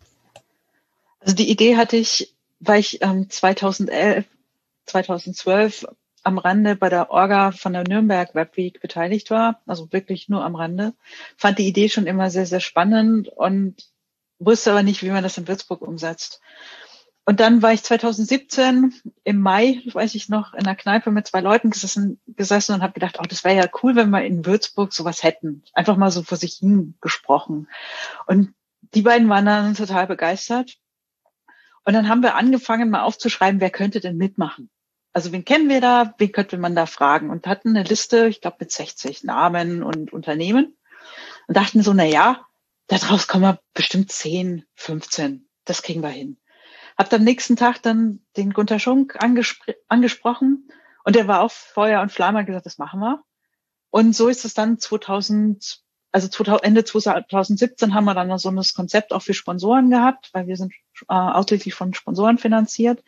Also die Idee hatte ich, weil ich ähm, zweitausendelf, zweitausendzwölf am Rande bei der Orga von der Nürnberg Web Week beteiligt war, also wirklich nur am Rande, fand die Idee schon immer sehr, sehr spannend und wusste aber nicht, wie man das in Würzburg umsetzt. Und dann war ich zweitausendsiebzehn im Mai, weiß ich noch, in einer Kneipe mit zwei Leuten gesessen, gesessen und habe gedacht, oh, das wäre ja cool, wenn wir in Würzburg sowas hätten. Einfach mal so vor sich hin gesprochen. Und die beiden waren dann total begeistert. Und dann haben wir angefangen, mal aufzuschreiben, wer könnte denn mitmachen? Also wen kennen wir da? Wen könnte man da fragen? Und hatten eine Liste, ich glaube, mit sechzig Namen und Unternehmen. Und dachten so, na ja, daraus kommen wir bestimmt zehn, fünfzehn. Das kriegen wir hin. Hab am nächsten Tag dann den Gunter Schunk angespr- angesprochen. Und der war auch Feuer und Flamme, hat gesagt, das machen wir. Und so ist es dann zweitausend, also Ende zweitausendsiebzehn haben wir dann so ein Konzept auch für Sponsoren gehabt, weil wir sind äh, ausschließlich von Sponsoren finanziert.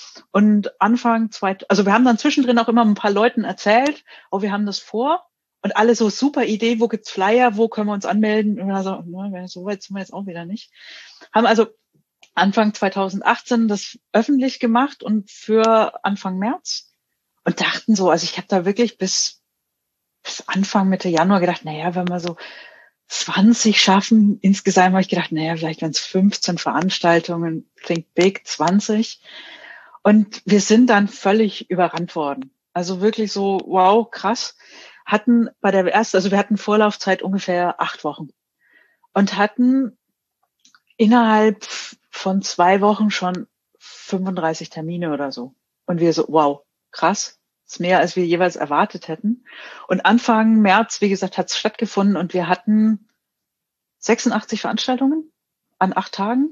Und Anfang zwei, also wir haben dann zwischendrin auch immer ein paar Leuten erzählt, oh, wir haben das vor. Und alle so, super Idee, wo gibt's Flyer, wo können wir uns anmelden? Und wir so, na, so weit sind wir jetzt auch wieder nicht. Haben also Anfang zweitausendachtzehn das öffentlich gemacht und für Anfang März und dachten so, also ich habe da wirklich bis bis Anfang Mitte Januar gedacht, naja, wenn wir so zwanzig schaffen, insgesamt habe ich gedacht, naja, vielleicht wenn es fünfzehn Veranstaltungen, think big, zwanzig. Und wir sind dann völlig überrannt worden. Also wirklich so, wow, krass. Hatten bei der ersten, also wir hatten Vorlaufzeit ungefähr acht Wochen und hatten innerhalb von zwei Wochen schon fünfunddreißig Termine oder so. Und wir so, wow, krass. Das ist mehr, als wir jeweils erwartet hätten. Und Anfang März, wie gesagt, hat es stattgefunden und wir hatten sechsundachtzig Veranstaltungen an acht Tagen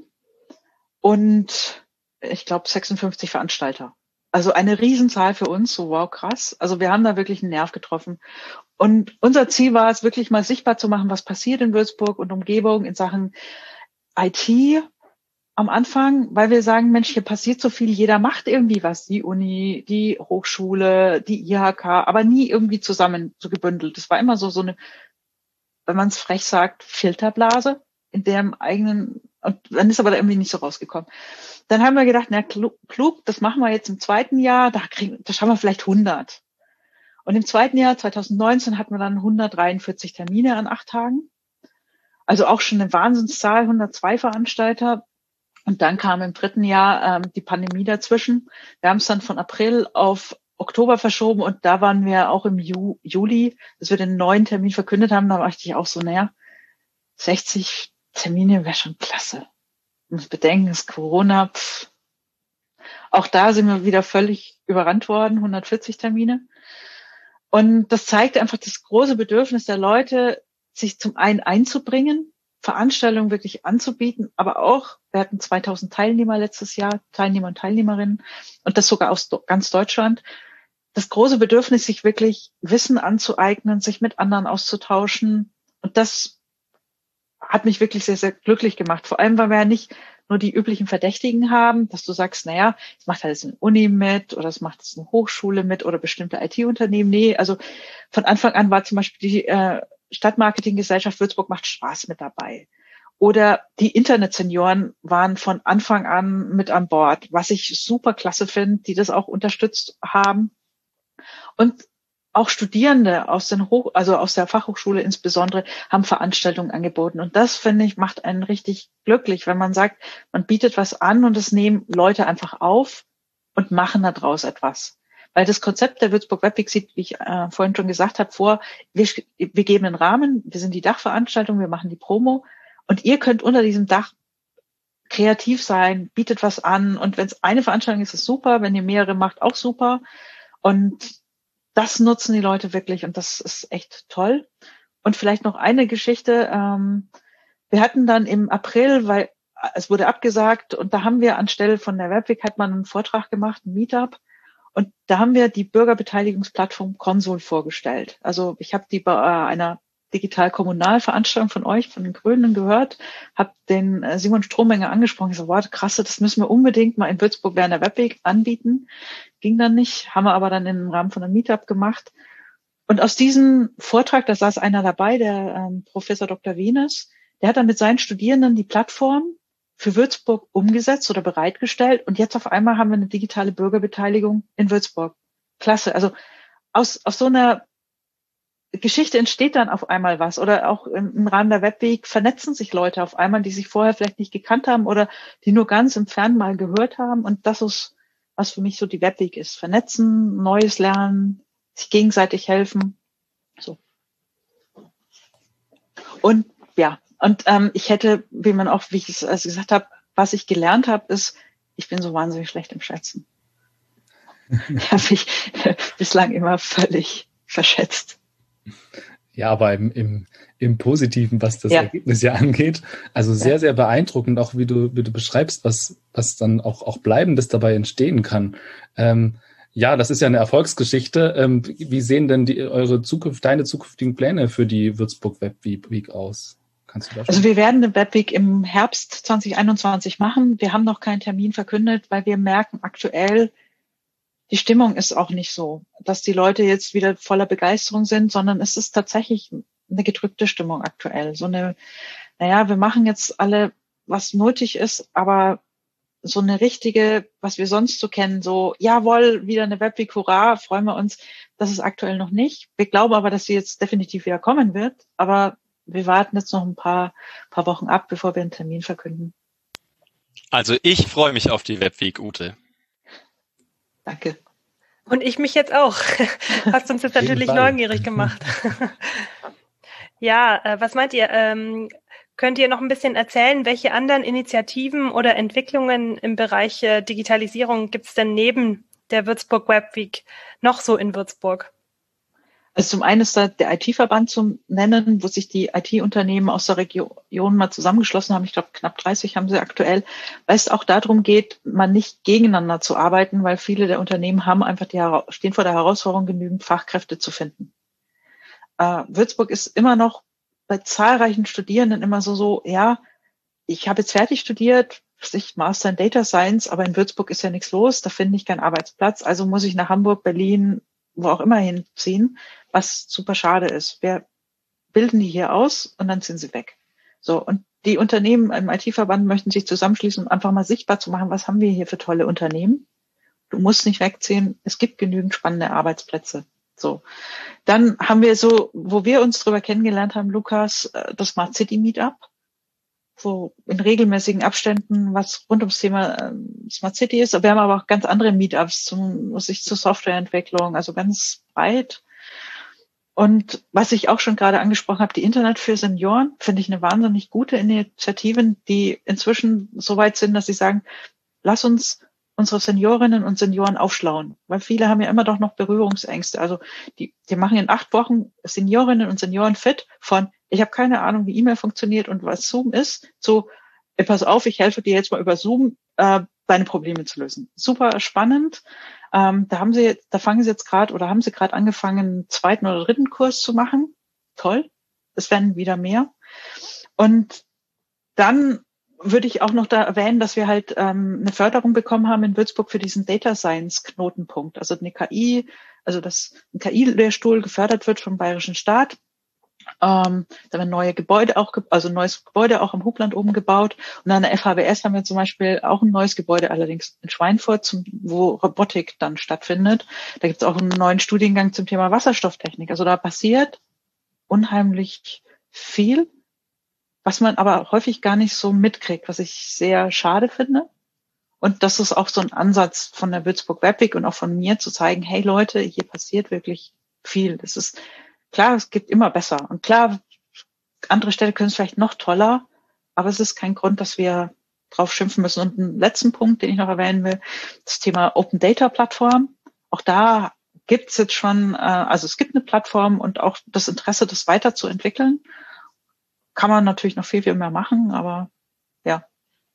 und ich glaube sechsundfünfzig Veranstalter. Also eine Riesenzahl für uns, so wow, krass. Also wir haben da wirklich einen Nerv getroffen. Und unser Ziel war es, wirklich mal sichtbar zu machen, was passiert in Würzburg und Umgebung in Sachen I T am Anfang, weil wir sagen, Mensch, hier passiert so viel, jeder macht irgendwie was, die Uni, die Hochschule, die I H K, aber nie irgendwie zusammen so gebündelt. Das war immer so so eine, wenn man es frech sagt, Filterblase, in der im eigenen Und dann ist aber da irgendwie nicht so rausgekommen. Dann haben wir gedacht, na klug, klug, das machen wir jetzt im zweiten Jahr, da kriegen, da schauen wir vielleicht hundert. Und im zweiten Jahr, zwanzig neunzehn, hatten wir dann hundertdreiundvierzig Termine an acht Tagen. Also auch schon eine Wahnsinnszahl, hundertzwei Veranstalter. Und dann kam im dritten Jahr ähm, die Pandemie dazwischen. Wir haben es dann von April auf Oktober verschoben und da waren wir auch im Ju- Juli, dass wir den neuen Termin verkündet haben. Da war ich auch so, naja, sechzig Termine wäre schon klasse. Und bedenken, es ist Corona. Pff. Auch da sind wir wieder völlig überrannt worden, hundertvierzig Termine. Und das zeigt einfach das große Bedürfnis der Leute, sich zum einen einzubringen, Veranstaltungen wirklich anzubieten, aber auch, wir hatten zweitausend Teilnehmer letztes Jahr, Teilnehmer und Teilnehmerinnen, und das sogar aus ganz Deutschland. Das große Bedürfnis, sich wirklich Wissen anzueignen, sich mit anderen auszutauschen. Und das hat mich wirklich sehr, sehr glücklich gemacht. Vor allem, weil wir ja nicht nur die üblichen Verdächtigen haben, dass du sagst, naja, es macht halt eine Uni mit oder es macht eine Hochschule mit oder bestimmte I T-Unternehmen. Nee, also von Anfang an war zum Beispiel die äh, Stadtmarketinggesellschaft Würzburg macht Spaß mit dabei. Oder die Internetsenioren waren von Anfang an mit an Bord, was ich super klasse finde, die das auch unterstützt haben. Und auch Studierende aus den Hoch, also aus der Fachhochschule insbesondere, haben Veranstaltungen angeboten. Und das, finde ich, macht einen richtig glücklich, wenn man sagt, man bietet was an und es nehmen Leute einfach auf und machen daraus etwas. Weil das Konzept der Würzburg Webweek sieht, wie ich äh, vorhin schon gesagt habe, vor, wir, wir geben einen Rahmen, wir sind die Dachveranstaltung, wir machen die Promo und ihr könnt unter diesem Dach kreativ sein, bietet was an und wenn es eine Veranstaltung ist, ist es super, wenn ihr mehrere macht, auch super. Und das nutzen die Leute wirklich und das ist echt toll. Und vielleicht noch eine Geschichte. Ähm, wir hatten dann im April, weil es wurde abgesagt und da haben wir anstelle von der Webweek hat man einen Vortrag gemacht, ein Meetup. Und da haben wir die Bürgerbeteiligungsplattform Consol vorgestellt. Also ich habe die bei einer Digital-Kommunal-Veranstaltung von euch, von den Grünen gehört, habe den Simon Strohmenger angesprochen. Ich so, wow, krasse, das müssen wir unbedingt mal in Würzburg während der Webweek anbieten. Ging dann nicht, haben wir aber dann im Rahmen von einem Meetup gemacht. Und aus diesem Vortrag, da saß einer dabei, der ähm, Professor Doktor Wieners, der hat dann mit seinen Studierenden die Plattform für Würzburg umgesetzt oder bereitgestellt. Und jetzt auf einmal haben wir eine digitale Bürgerbeteiligung in Würzburg. Klasse. Also aus, aus so einer Geschichte entsteht dann auf einmal was. Oder auch im, im Rahmen der Webweek vernetzen sich Leute auf einmal, die sich vorher vielleicht nicht gekannt haben oder die nur ganz im Fernen mal gehört haben. Und das ist, was für mich so die Webweek ist. Vernetzen, Neues lernen, sich gegenseitig helfen. So. Und ja, und ähm, ich hätte, wie man auch, wie ich es also gesagt habe, was ich gelernt habe, ist, ich bin so wahnsinnig schlecht im Schätzen. Ich habe mich bislang immer völlig verschätzt. Ja, aber im, im, im Positiven, was das ja. Ergebnis ja angeht, also sehr, ja. sehr beeindruckend, auch wie du, wie du beschreibst, was, was dann auch, auch Bleibendes dabei entstehen kann. Ähm, ja, das ist ja eine Erfolgsgeschichte. Ähm, wie sehen denn die, eure Zukunft, deine zukünftigen Pläne für die Würzburg Webweek aus? Kannst du da schon? Also wir werden eine Webweek im Herbst zwanzig einundzwanzig machen. Wir haben noch keinen Termin verkündet, weil wir merken aktuell, die Stimmung ist auch nicht so, dass die Leute jetzt wieder voller Begeisterung sind, sondern es ist tatsächlich eine gedrückte Stimmung aktuell. So eine, naja, wir machen jetzt alle, was nötig ist, aber so eine richtige, was wir sonst so kennen, so, jawohl, wieder eine Webweek, hurra, freuen wir uns, das ist aktuell noch nicht. Wir glauben aber, dass sie jetzt definitiv wieder kommen wird, aber wir warten jetzt noch ein paar, paar Wochen ab, bevor wir einen Termin verkünden. Also ich freue mich auf die Webweek, Ute. Danke. Und ich mich jetzt auch. Hast uns jetzt natürlich neugierig gemacht. Ja, äh, was meint ihr? Ähm, könnt ihr noch ein bisschen erzählen, welche anderen Initiativen oder Entwicklungen im Bereich äh, Digitalisierung gibt es denn neben der Würzburg Webweek noch so in Würzburg? Also zum einen ist da der I T-Verband zu nennen, wo sich die I T-Unternehmen aus der Region mal zusammengeschlossen haben. Ich glaube, knapp dreißig haben sie aktuell, weil es auch darum geht, mal nicht gegeneinander zu arbeiten, weil viele der Unternehmen haben einfach die, stehen vor der Herausforderung, genügend Fachkräfte zu finden. Äh, Würzburg ist immer noch bei zahlreichen Studierenden immer so, so, ja, ich habe jetzt fertig studiert, ich Master in Data Science, aber in Würzburg ist ja nichts los, da finde ich keinen Arbeitsplatz, also muss ich nach Hamburg, Berlin, wo auch immer hinziehen, was super schade ist. Wir bilden die hier aus und dann sind sie weg. So, und die Unternehmen im I T-Verband möchten sich zusammenschließen, um einfach mal sichtbar zu machen, was haben wir hier für tolle Unternehmen. Du musst nicht wegziehen, es gibt genügend spannende Arbeitsplätze. So, dann haben wir so, wo wir uns drüber kennengelernt haben, Lukas, das Smart City Meetup, so in regelmäßigen Abständen, was rund ums Thema Smart City ist. Wir haben aber auch ganz andere Meetups zum, was ich zur Softwareentwicklung, also ganz breit. Und was ich auch schon gerade angesprochen habe, die Internet für Senioren, finde ich eine wahnsinnig gute Initiative, die inzwischen so weit sind, dass sie sagen, lass uns unsere Seniorinnen und Senioren aufschlauen, weil viele haben ja immer doch noch Berührungsängste. Also die, die machen in acht Wochen Seniorinnen und Senioren fit von, ich habe keine Ahnung, wie E-Mail funktioniert und was Zoom ist, zu, ey, pass auf, ich helfe dir jetzt mal über Zoom, äh, deine Probleme zu lösen. Super spannend. Ähm, da haben sie, da fangen sie jetzt gerade oder haben sie gerade angefangen, einen zweiten oder dritten Kurs zu machen. Toll. Es werden wieder mehr. Und dann würde ich auch noch da erwähnen, dass wir halt ähm, eine Förderung bekommen haben in Würzburg für diesen Data Science Knotenpunkt. Also eine K I, also dass ein K I-Lehrstuhl gefördert wird vom Bayerischen Staat. Ähm, da werden neue Gebäude auch, also ein neues Gebäude auch am Hubland oben gebaut. Und an der F H W S haben wir zum Beispiel auch ein neues Gebäude, allerdings in Schweinfurt, zum, wo Robotik dann stattfindet. Da gibt es auch einen neuen Studiengang zum Thema Wasserstofftechnik. Also da passiert unheimlich viel, was man aber häufig gar nicht so mitkriegt, was ich sehr schade finde. Und das ist auch so ein Ansatz von der Würzburg Webweek und auch von mir zu zeigen, hey Leute, hier passiert wirklich viel. Das ist klar, es gibt immer besser. Und klar, andere Städte können es vielleicht noch toller, aber es ist kein Grund, dass wir drauf schimpfen müssen. Und einen letzten Punkt, den ich noch erwähnen will, das Thema Open Data Plattform. Auch da gibt es jetzt schon, also es gibt eine Plattform und auch das Interesse, das weiterzuentwickeln. Kann man natürlich noch viel, viel mehr machen, aber ja.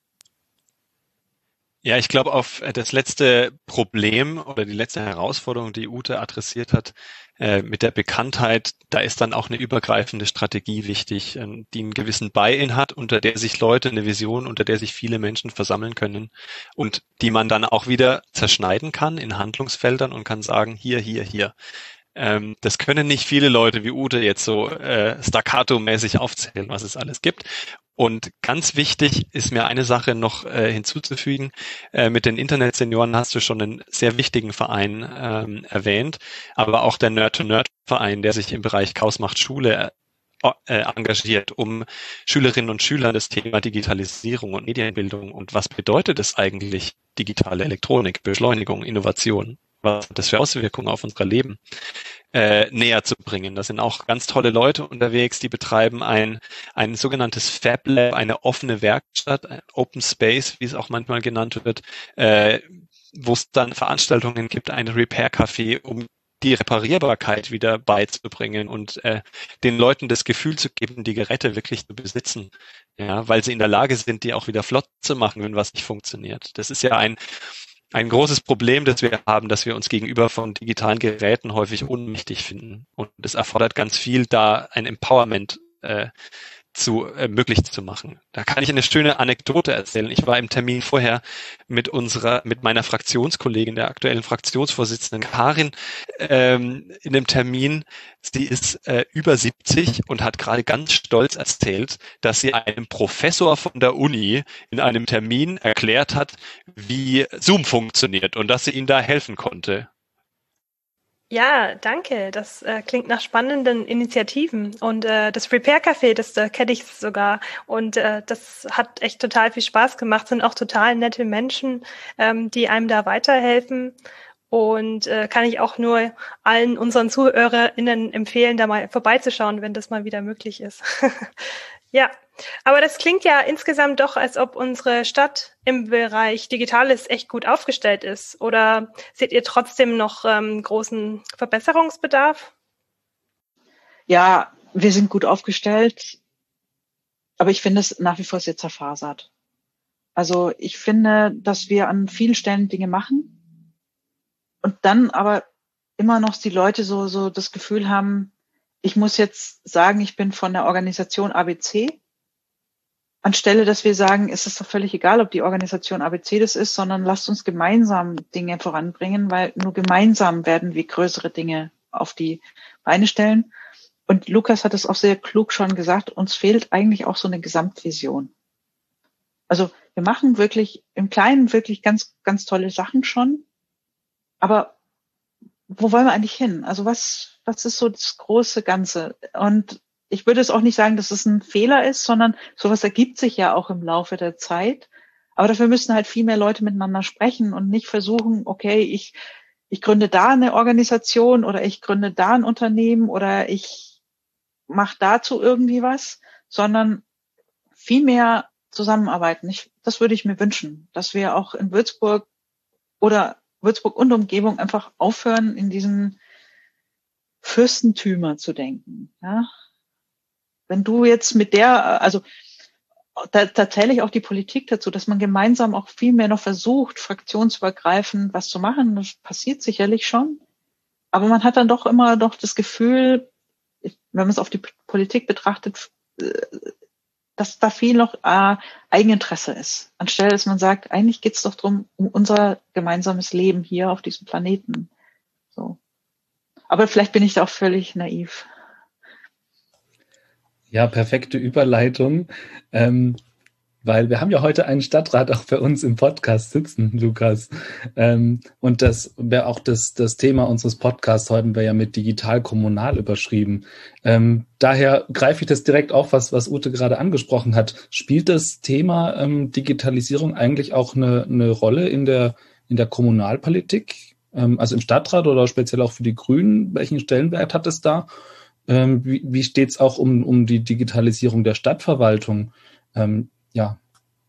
Ja, ich glaube, auf das letzte Problem oder die letzte Herausforderung, die Ute adressiert hat, äh, mit der Bekanntheit, da ist dann auch eine übergreifende Strategie wichtig, äh, die einen gewissen Buy-in hat, unter der sich Leute, eine Vision, unter der sich viele Menschen versammeln können und die man dann auch wieder zerschneiden kann in Handlungsfeldern und kann sagen, hier, hier, hier. Ähm, das können nicht viele Leute wie Ute jetzt so äh, staccato-mäßig aufzählen, was es alles gibt. Und ganz wichtig ist mir eine Sache noch äh, hinzuzufügen. Äh, mit den Internetsenioren hast du schon einen sehr wichtigen Verein ähm, erwähnt, aber auch der Nerd-to-Nerd-Verein, der sich im Bereich Chaos macht Schule äh, engagiert, um Schülerinnen und Schülern das Thema Digitalisierung und Medienbildung und was bedeutet es eigentlich, digitale Elektronik, Beschleunigung, Innovation, was hat das für Auswirkungen auf unser Leben, äh, näher zu bringen. Da sind auch ganz tolle Leute unterwegs, die betreiben ein, ein sogenanntes Fab Lab, eine offene Werkstatt, Open Space, wie es auch manchmal genannt wird, äh, wo es dann Veranstaltungen gibt, ein Repair-Café, um die Reparierbarkeit wieder beizubringen und äh, den Leuten das Gefühl zu geben, die Geräte wirklich zu besitzen, ja, weil sie in der Lage sind, die auch wieder flott zu machen, wenn was nicht funktioniert. Das ist ja ein Ein großes Problem, das wir haben, dass wir uns gegenüber von digitalen Geräten häufig ohnmächtig finden. Und es erfordert ganz viel, da ein Empowerment äh, zu äh, möglich zu machen. Da kann ich eine schöne Anekdote erzählen. Ich war im Termin vorher mit unserer, mit meiner Fraktionskollegin, der aktuellen Fraktionsvorsitzenden Karin, ähm, in dem Termin. Sie ist äh, über siebzig und hat gerade ganz stolz erzählt, dass sie einem Professor von der Uni in einem Termin erklärt hat, wie Zoom funktioniert und dass sie ihm da helfen konnte. Ja, danke. Das äh, klingt nach spannenden Initiativen. Und äh, das Repair-Café, das äh, kenne ich sogar. Und äh, das hat echt total viel Spaß gemacht. Sind auch total nette Menschen, ähm, die einem da weiterhelfen. Und äh, kann ich auch nur allen unseren ZuhörerInnen empfehlen, da mal vorbeizuschauen, wenn das mal wieder möglich ist. Ja, aber das klingt ja insgesamt doch, als ob unsere Stadt im Bereich Digitales echt gut aufgestellt ist. Oder seht ihr trotzdem noch ähm, großen Verbesserungsbedarf? Ja, wir sind gut aufgestellt, aber ich finde es nach wie vor sehr zerfasert. Also ich finde, dass wir an vielen Stellen Dinge machen und dann aber immer noch die Leute so so das Gefühl haben, ich muss jetzt sagen, ich bin von der Organisation A B C, anstelle, dass wir sagen, es ist doch völlig egal, ob die Organisation A B C das ist, sondern lasst uns gemeinsam Dinge voranbringen, weil nur gemeinsam werden wir größere Dinge auf die Beine stellen. und Lukas hat es auch sehr klug schon gesagt, uns fehlt eigentlich auch so eine Gesamtvision. Also wir machen wirklich im Kleinen wirklich ganz, ganz tolle Sachen schon, aber wo wollen wir eigentlich hin? Also was, was ist so das große Ganze? Und ich würde es auch nicht sagen, dass es ein Fehler ist, sondern sowas ergibt sich ja auch im Laufe der Zeit. Aber dafür müssen halt viel mehr Leute miteinander sprechen und nicht versuchen, okay, ich, ich gründe da eine Organisation oder ich gründe da ein Unternehmen oder ich mache dazu irgendwie was, sondern viel mehr zusammenarbeiten. Ich, das würde ich mir wünschen, dass wir auch in Würzburg oder Würzburg und Umgebung einfach aufhören, in diesen Fürstentümer zu denken. Ja? Wenn du jetzt mit der, also da, da zähle ich auch die Politik dazu, dass man gemeinsam auch viel mehr noch versucht, fraktionsübergreifend was zu machen. Das passiert sicherlich schon. Aber man hat dann doch immer noch das Gefühl, wenn man es auf die Politik betrachtet, dass da viel noch äh, Eigeninteresse ist. Anstelle, dass man sagt, eigentlich geht es doch darum, um unser gemeinsames Leben hier auf diesem Planeten. So. Aber vielleicht bin ich da auch völlig naiv. Ja, perfekte Überleitung, ähm, weil wir haben ja heute einen Stadtrat auch bei uns im Podcast sitzen, Lukas. Ähm, und das wäre auch das, das Thema unseres Podcasts heute, wäre ja mit digital kommunal überschrieben. Ähm, daher greife ich das direkt auf, was, was Ute gerade angesprochen hat. Spielt das Thema ähm, Digitalisierung eigentlich auch eine, eine Rolle in der, in der Kommunalpolitik? Ähm, also im Stadtrat oder speziell auch für die Grünen? Welchen Stellenwert hat es da? Ähm, wie wie steht es auch um, um die Digitalisierung der Stadtverwaltung? Ähm, ja.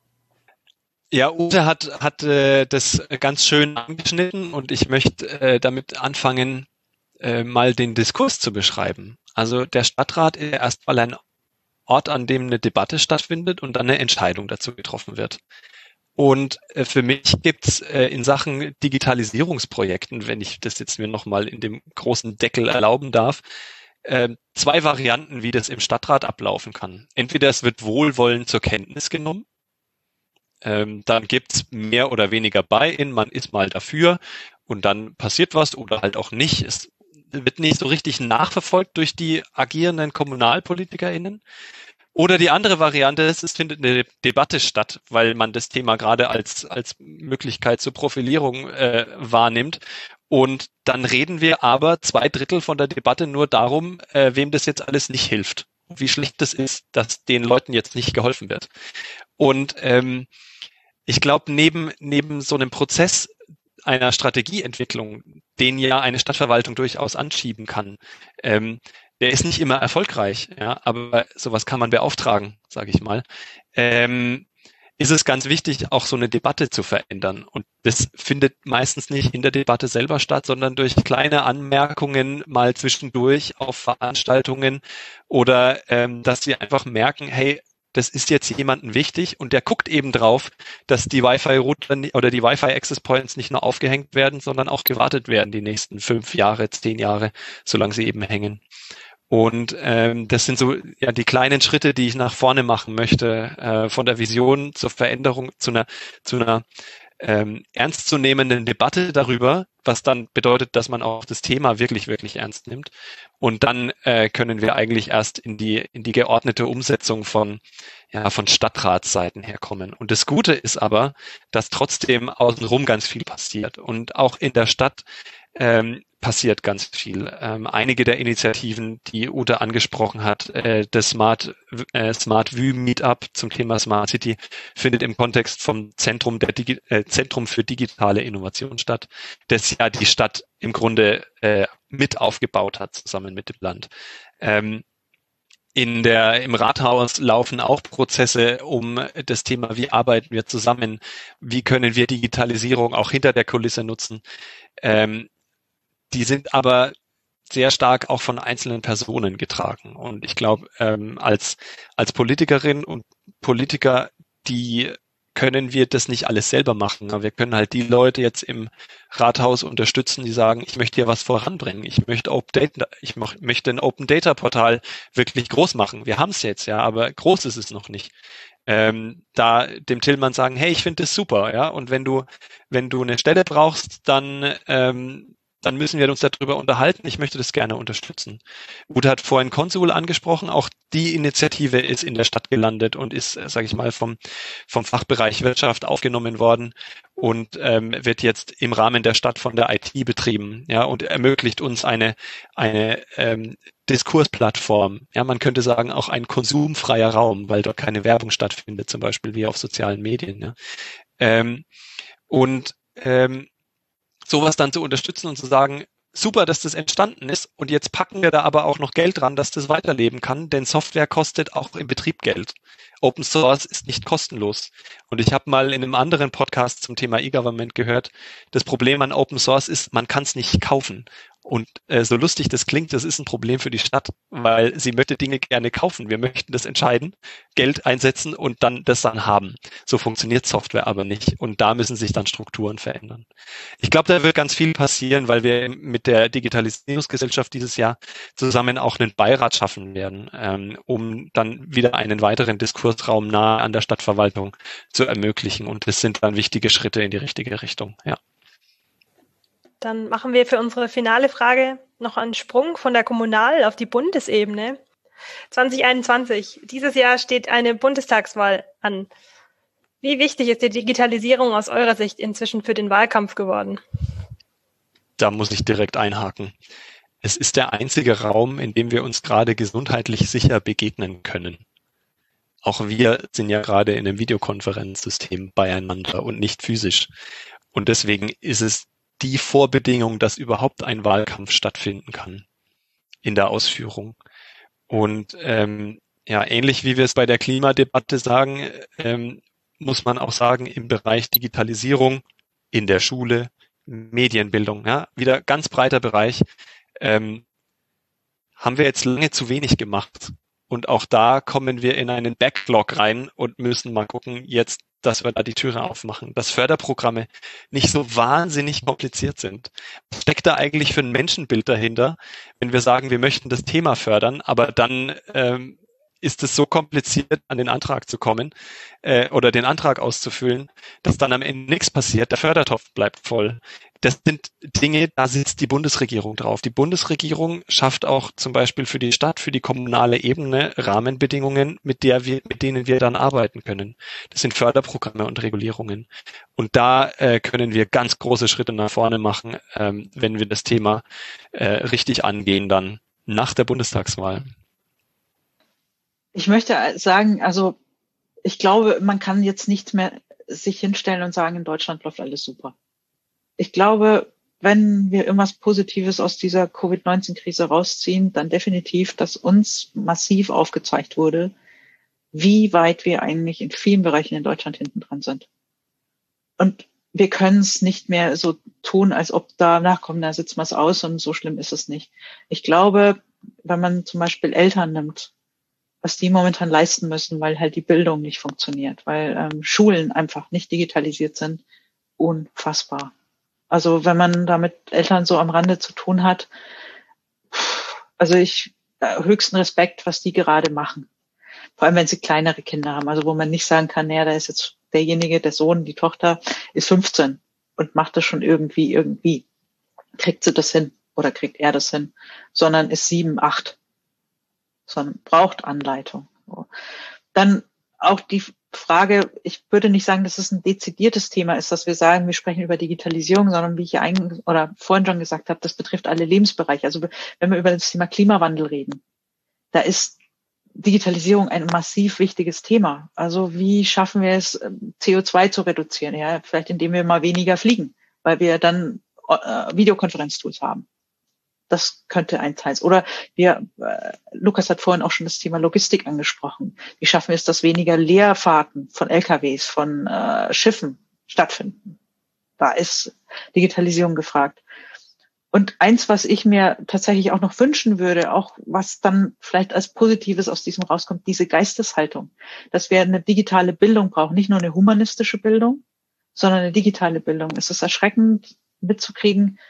Ja, Ute hat, hat äh, das ganz schön angeschnitten und ich möchte äh, damit anfangen, äh, mal den Diskurs zu beschreiben. Also der Stadtrat ist erstmal ein Ort, an dem eine Debatte stattfindet und dann eine Entscheidung dazu getroffen wird. Und äh, für mich gibt's äh, in Sachen Digitalisierungsprojekten, wenn ich das jetzt mir nochmal in dem großen Deckel erlauben darf, äh, zwei Varianten, wie das im Stadtrat ablaufen kann. Entweder es wird wohlwollend zur Kenntnis genommen, ähm, dann gibt's mehr oder weniger Buy-in, man ist mal dafür und dann passiert was oder halt auch nicht. Es wird nicht so richtig nachverfolgt durch die agierenden KommunalpolitikerInnen. Oder die andere Variante ist, es findet eine Debatte statt, weil man das Thema gerade als als Möglichkeit zur Profilierung äh, wahrnimmt. Und dann reden wir aber zwei Drittel von der Debatte nur darum, äh, wem das jetzt alles nicht hilft. Wie schlecht das ist, dass den Leuten jetzt nicht geholfen wird. Und ähm, ich glaube, neben neben so einem Prozess einer Strategieentwicklung, den ja eine Stadtverwaltung durchaus anschieben kann, ähm, der ist nicht immer erfolgreich, ja, aber sowas kann man beauftragen, sage ich mal. Ähm, ist es ganz wichtig, auch so eine Debatte zu verändern. Und das findet meistens nicht in der Debatte selber statt, sondern durch kleine Anmerkungen mal zwischendurch auf Veranstaltungen oder ähm, dass sie einfach merken, hey, das ist jetzt jemandem wichtig und der guckt eben drauf, dass die Wi-Fi-Router oder die Wi-Fi-Access-Points nicht nur aufgehängt werden, sondern auch gewartet werden die nächsten fünf Jahre, zehn Jahre, solange sie eben hängen. Und ähm, das sind so ja die kleinen Schritte, die ich nach vorne machen möchte, äh, von der Vision zur Veränderung, zu einer zu einer ähm, ernstzunehmenden Debatte darüber, was dann bedeutet, dass man auch das Thema wirklich, wirklich ernst nimmt. Und dann äh, können wir eigentlich erst in die in die geordnete Umsetzung von ja von Stadtratsseiten herkommen. Und das Gute ist aber, dass trotzdem außenrum ganz viel passiert und auch in der Stadt ähm, passiert ganz viel. Ähm, einige der Initiativen, die Ute angesprochen hat, äh, das Smart äh, Smart Vue Meetup zum Thema Smart City findet im Kontext vom Zentrum der Digi äh, Zentrum für digitale Innovation statt, das ja die Stadt im Grunde äh, mit aufgebaut hat, zusammen mit dem Land. Ähm, In der, im Rathaus laufen auch Prozesse um das Thema, wie arbeiten wir zusammen, wie können wir Digitalisierung auch hinter der Kulisse nutzen. Ähm, die sind aber sehr stark auch von einzelnen Personen getragen. Und ich glaube, ähm, als, als Politikerin und Politiker, die können wir das nicht alles selber machen. Aber wir können halt die Leute jetzt im Rathaus unterstützen, die sagen, ich möchte hier was voranbringen. Ich möchte Open Data, ich möchte ein Open Data Portal wirklich groß machen. Wir haben es jetzt, ja, aber groß ist es noch nicht. Ähm, da dem Tillmann sagen, hey, ich finde das super, ja. Und wenn du, wenn du eine Stelle brauchst, dann, ähm, dann müssen wir uns darüber unterhalten. Ich möchte das gerne unterstützen. Ute hat vorhin Consul angesprochen. Auch die Initiative ist in der Stadt gelandet und ist, sage ich mal, vom, vom Fachbereich Wirtschaft aufgenommen worden und ähm, wird jetzt im Rahmen der Stadt von der I T betrieben, ja, und ermöglicht uns eine, eine ähm, Diskursplattform. Ja, man könnte sagen, auch ein konsumfreier Raum, weil dort keine Werbung stattfindet, zum Beispiel wie auf sozialen Medien. Ja. Ähm, und ähm, sowas dann zu unterstützen und zu sagen, super, dass das entstanden ist und jetzt packen wir da aber auch noch Geld dran, dass das weiterleben kann, denn Software kostet auch im Betrieb Geld. Open Source ist nicht kostenlos. Und ich habe mal in einem anderen Podcast zum Thema E-Government gehört, das Problem an Open Source ist, man kann es nicht kaufen. Und äh, so lustig das klingt, das ist ein Problem für die Stadt, weil sie möchte Dinge gerne kaufen. Wir möchten das entscheiden, Geld einsetzen und dann das dann haben. So funktioniert Software aber nicht. Und da müssen sich dann Strukturen verändern. Ich glaube, da wird ganz viel passieren, weil wir mit der Digitalisierungsgesellschaft dieses Jahr zusammen auch einen Beirat schaffen werden, ähm, um dann wieder einen weiteren Diskursraum nahe an der Stadtverwaltung zu ermöglichen. Und das sind dann wichtige Schritte in die richtige Richtung, ja. Dann machen wir für unsere finale Frage noch einen Sprung von der Kommunal- auf die Bundesebene. zwanzig einundzwanzig. Dieses Jahr steht eine Bundestagswahl an. Wie wichtig ist die Digitalisierung aus eurer Sicht inzwischen für den Wahlkampf geworden? Da muss ich direkt einhaken. Es ist der einzige Raum, in dem wir uns gerade gesundheitlich sicher begegnen können. Auch wir sind ja gerade in einem Videokonferenzsystem beieinander und nicht physisch. Und deswegen ist es die Vorbedingung, dass überhaupt ein Wahlkampf stattfinden kann in der Ausführung. Und ähm, ja, ähnlich wie wir es bei der Klimadebatte sagen, ähm, muss man auch sagen, im Bereich Digitalisierung, in der Schule, Medienbildung, ja, wieder ganz breiter Bereich, ähm, haben wir jetzt lange zu wenig gemacht. Und auch da kommen wir in einen Backlog rein und müssen mal gucken, jetzt, dass wir da die Türe aufmachen, dass Förderprogramme nicht so wahnsinnig kompliziert sind. Was steckt da eigentlich für ein Menschenbild dahinter, wenn wir sagen, wir möchten das Thema fördern, aber dann ähm, ist es so kompliziert, an den Antrag zu kommen äh, oder den Antrag auszufüllen, dass dann am Ende nichts passiert, der Fördertopf bleibt voll. Das sind Dinge, da sitzt die Bundesregierung drauf. Die Bundesregierung schafft auch zum Beispiel für die Stadt, für die kommunale Ebene Rahmenbedingungen, mit der wir, mit denen wir dann arbeiten können. Das sind Förderprogramme und Regulierungen. Und da äh, können wir ganz große Schritte nach vorne machen, ähm, wenn wir das Thema äh, richtig angehen, dann nach der Bundestagswahl. Ich möchte sagen, also ich glaube, man kann jetzt nicht mehr sich hinstellen und sagen, in Deutschland läuft alles super. Ich glaube, wenn wir irgendwas Positives aus dieser Covid neunzehn Krise rausziehen, dann definitiv, dass uns massiv aufgezeigt wurde, wie weit wir eigentlich in vielen Bereichen in Deutschland hinten dran sind. Und wir können es nicht mehr so tun, als ob da nachkommen, da sitzen wir es aus und so schlimm ist es nicht. Ich glaube, wenn man zum Beispiel Eltern nimmt, was die momentan leisten müssen, weil halt die Bildung nicht funktioniert, weil ähm, Schulen einfach nicht digitalisiert sind, unfassbar. Also wenn man da mit Eltern so am Rande zu tun hat, also ich äh, höchsten Respekt, was die gerade machen. Vor allem, wenn sie kleinere Kinder haben, also wo man nicht sagen kann, naja, da ist jetzt derjenige, der Sohn, die Tochter ist fünfzehn und macht das schon irgendwie, irgendwie. Kriegt sie das hin oder kriegt er das hin, sondern ist sieben, acht, sondern braucht Anleitung. Dann auch die Frage, ich würde nicht sagen, dass es ein dezidiertes Thema ist, dass wir sagen, wir sprechen über Digitalisierung, sondern wie ich ja eigentlich oder vorhin schon gesagt habe, das betrifft alle Lebensbereiche. Also wenn wir über das Thema Klimawandel reden, da ist Digitalisierung ein massiv wichtiges Thema. Also wie schaffen wir es, C O zwei zu reduzieren? Ja, vielleicht indem wir mal weniger fliegen, weil wir dann äh, Videokonferenztools haben. Das könnte ein Teil sein. Oder wir, äh, Lukas hat vorhin auch schon das Thema Logistik angesprochen. Wie schaffen wir es, dass weniger Leerfahrten von L K Ws, von äh, Schiffen stattfinden? Da ist Digitalisierung gefragt. Und eins, was ich mir tatsächlich auch noch wünschen würde, auch was dann vielleicht als Positives aus diesem rauskommt, diese Geisteshaltung, dass wir eine digitale Bildung brauchen, nicht nur eine humanistische Bildung, sondern eine digitale Bildung. Es ist erschreckend mitzukriegen,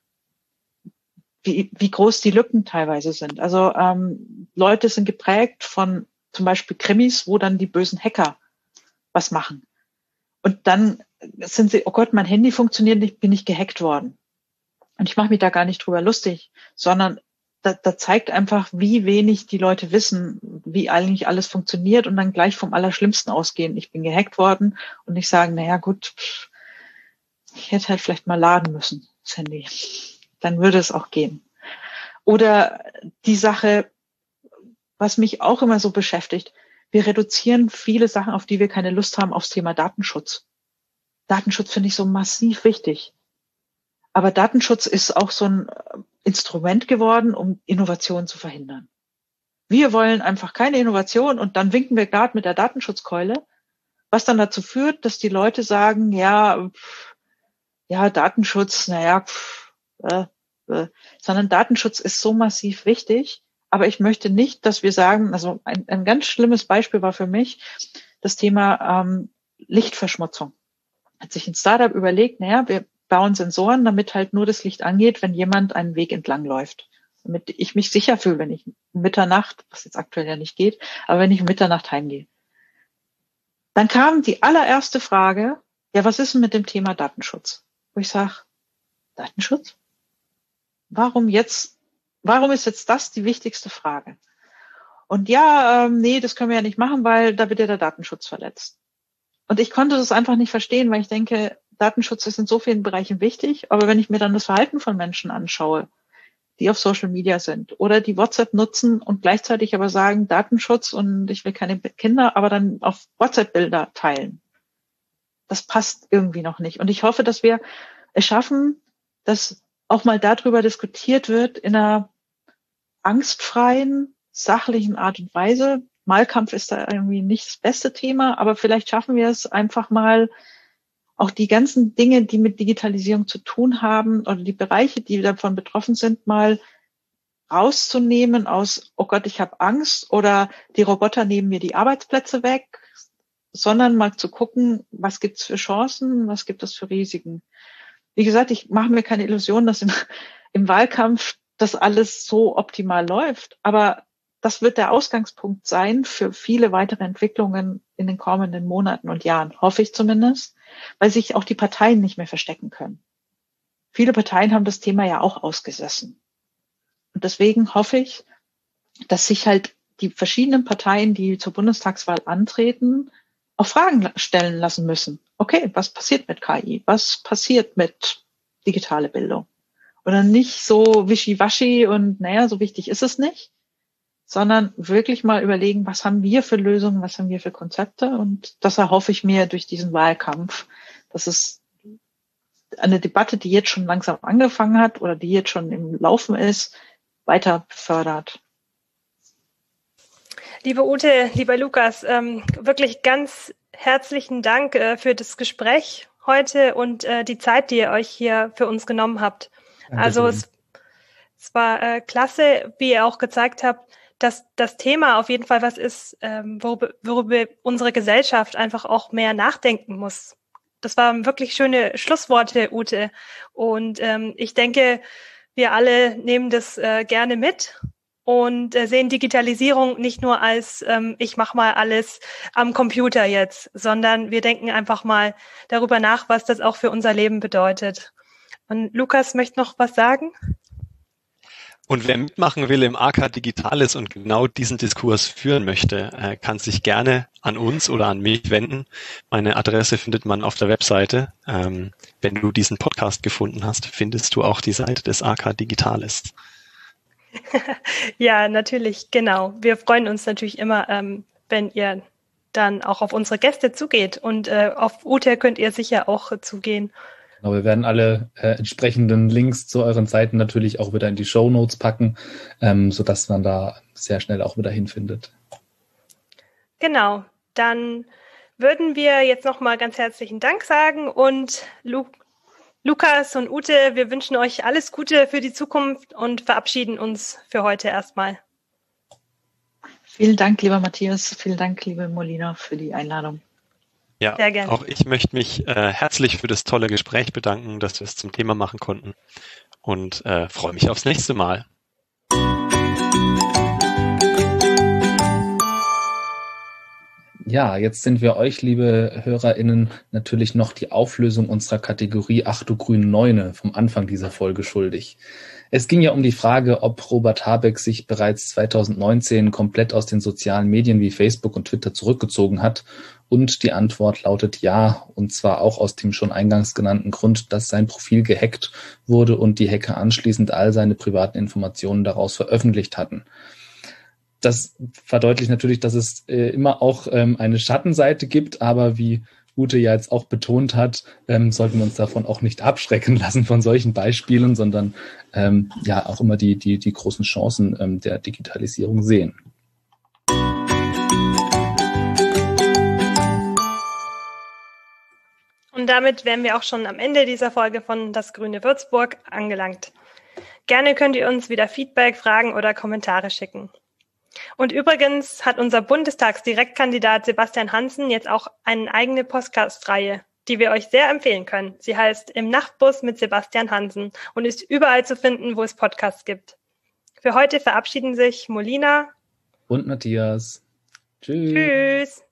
wie, wie groß die Lücken teilweise sind. Also ähm, Leute sind geprägt von zum Beispiel Krimis, wo dann die bösen Hacker was machen. Und dann sind sie, oh Gott, mein Handy funktioniert nicht, bin ich gehackt worden. Und ich mache mich da gar nicht drüber lustig, sondern da, da zeigt einfach, wie wenig die Leute wissen, wie eigentlich alles funktioniert und dann gleich vom Allerschlimmsten ausgehen. Ich bin gehackt worden und nicht sagen, naja gut, ich hätte halt vielleicht mal laden müssen, das Handy. Dann würde es auch gehen. Oder die Sache, was mich auch immer so beschäftigt, wir reduzieren viele Sachen, auf die wir keine Lust haben, aufs Thema Datenschutz. Datenschutz finde ich so massiv wichtig. Aber Datenschutz ist auch so ein Instrument geworden, um Innovation zu verhindern. Wir wollen einfach keine Innovation und dann winken wir gerade mit der Datenschutzkeule, was dann dazu führt, dass die Leute sagen, ja, pff, ja, Datenschutz, naja, pff, äh, äh, sondern Datenschutz ist so massiv wichtig. Aber ich möchte nicht, dass wir sagen, also ein, ein ganz schlimmes Beispiel war für mich das Thema ähm, Lichtverschmutzung. Hat sich ein Startup überlegt, naja, wir bauen Sensoren, damit halt nur das Licht angeht, wenn jemand einen Weg entlang läuft. Damit ich mich sicher fühle, wenn ich um Mitternacht, was jetzt aktuell ja nicht geht, aber wenn ich um Mitternacht heimgehe. Dann kam die allererste Frage, ja, was ist denn mit dem Thema Datenschutz? Wo ich sage, Datenschutz? Warum jetzt, warum ist jetzt das die wichtigste Frage? Und ja, ähm, nee, das können wir ja nicht machen, weil da wird ja der Datenschutz verletzt. Und ich konnte das einfach nicht verstehen, weil ich denke, Datenschutz ist in so vielen Bereichen wichtig, aber wenn ich mir dann das Verhalten von Menschen anschaue, die auf Social Media sind oder die WhatsApp nutzen und gleichzeitig aber sagen, Datenschutz und ich will keine Kinder, aber dann auf WhatsApp-Bilder teilen. Das passt irgendwie noch nicht. Und ich hoffe, dass wir es schaffen, dass auch mal darüber diskutiert wird in einer angstfreien, sachlichen Art und Weise. Wahlkampf ist da irgendwie nicht das beste Thema, aber vielleicht schaffen wir es einfach mal, auch die ganzen Dinge, die mit Digitalisierung zu tun haben oder die Bereiche, die davon betroffen sind, mal rauszunehmen aus, oh Gott, ich habe Angst oder die Roboter nehmen mir die Arbeitsplätze weg, sondern mal zu gucken, was gibt's für Chancen, was gibt es für Risiken. Wie gesagt, ich mache mir keine Illusion, dass im, im Wahlkampf das alles so optimal läuft, aber das wird der Ausgangspunkt sein für viele weitere Entwicklungen in den kommenden Monaten und Jahren, hoffe ich zumindest, weil sich auch die Parteien nicht mehr verstecken können. Viele Parteien haben das Thema ja auch ausgesessen. Und deswegen hoffe ich, dass sich halt die verschiedenen Parteien, die zur Bundestagswahl antreten, auch Fragen stellen lassen müssen. Okay, was passiert mit K I? Was passiert mit digitale Bildung? Oder nicht so wischiwaschi und naja, so wichtig ist es nicht, sondern wirklich mal überlegen, was haben wir für Lösungen, was haben wir für Konzepte. Und das erhoffe ich mir durch diesen Wahlkampf, dass es eine Debatte, die jetzt schon langsam angefangen hat oder die jetzt schon im Laufen ist, weiter fördert. Liebe Ute, lieber Lukas, ähm, wirklich ganz herzlichen Dank äh, für das Gespräch heute und äh, die Zeit, die ihr euch hier für uns genommen habt. Dankeschön. Also es, es war äh, klasse, wie ihr auch gezeigt habt, dass das Thema auf jeden Fall was ist, ähm, worüber, worüber unsere Gesellschaft einfach auch mehr nachdenken muss. Das waren wirklich schöne Schlussworte, Ute. Und ähm, ich denke, wir alle nehmen das äh, gerne mit und äh, sehen Digitalisierung nicht nur als, ähm, ich mache mal alles am Computer jetzt, sondern wir denken einfach mal darüber nach, was das auch für unser Leben bedeutet. Und Lukas möchte noch was sagen? Und wer mitmachen will im A K Digitales und genau diesen Diskurs führen möchte, kann sich gerne an uns oder an mich wenden. Meine Adresse findet man auf der Webseite. Wenn du diesen Podcast gefunden hast, findest du auch die Seite des A K Digitales. Ja, natürlich, genau. Wir freuen uns natürlich immer, wenn ihr dann auch auf unsere Gäste zugeht. Und auf Ute könnt ihr sicher auch zugehen. Genau, wir werden alle äh, entsprechenden Links zu euren Seiten natürlich auch wieder in die Shownotes packen, ähm, sodass man da sehr schnell auch wieder hinfindet. Genau, dann würden wir jetzt nochmal ganz herzlichen Dank sagen und Lu- Lukas und Ute, wir wünschen euch alles Gute für die Zukunft und verabschieden uns für heute erstmal. Vielen Dank, lieber Matthias, vielen Dank, liebe Molina, für die Einladung. Ja, sehr gerne. Auch ich möchte mich äh, herzlich für das tolle Gespräch bedanken, dass wir es zum Thema machen konnten und äh, freue mich aufs nächste Mal. Ja, jetzt sind wir euch, liebe HörerInnen, natürlich noch die Auflösung unserer Kategorie Ach du grüne Neune vom Anfang dieser Folge schuldig. Es ging ja um die Frage, ob Robert Habeck sich bereits zweitausendneunzehn komplett aus den sozialen Medien wie Facebook und Twitter zurückgezogen hat. Und die Antwort lautet ja, und zwar auch aus dem schon eingangs genannten Grund, dass sein Profil gehackt wurde und die Hacker anschließend all seine privaten Informationen daraus veröffentlicht hatten. Das verdeutlicht natürlich, dass es äh, immer auch ähm, eine Schattenseite gibt, aber wie Ute ja jetzt auch betont hat, ähm, sollten wir uns davon auch nicht abschrecken lassen von solchen Beispielen, sondern ähm, ja auch immer die, die, die großen Chancen ähm, der Digitalisierung sehen. Und damit wären wir auch schon am Ende dieser Folge von Das Grüne Würzburg angelangt. Gerne könnt ihr uns wieder Feedback, Fragen oder Kommentare schicken. Und übrigens hat unser Bundestagsdirektkandidat Sebastian Hansen jetzt auch eine eigene Podcast-Reihe, die wir euch sehr empfehlen können. Sie heißt Im Nachtbus mit Sebastian Hansen und ist überall zu finden, wo es Podcasts gibt. Für heute verabschieden sich Molina und Matthias. Tschüss. Tschüss.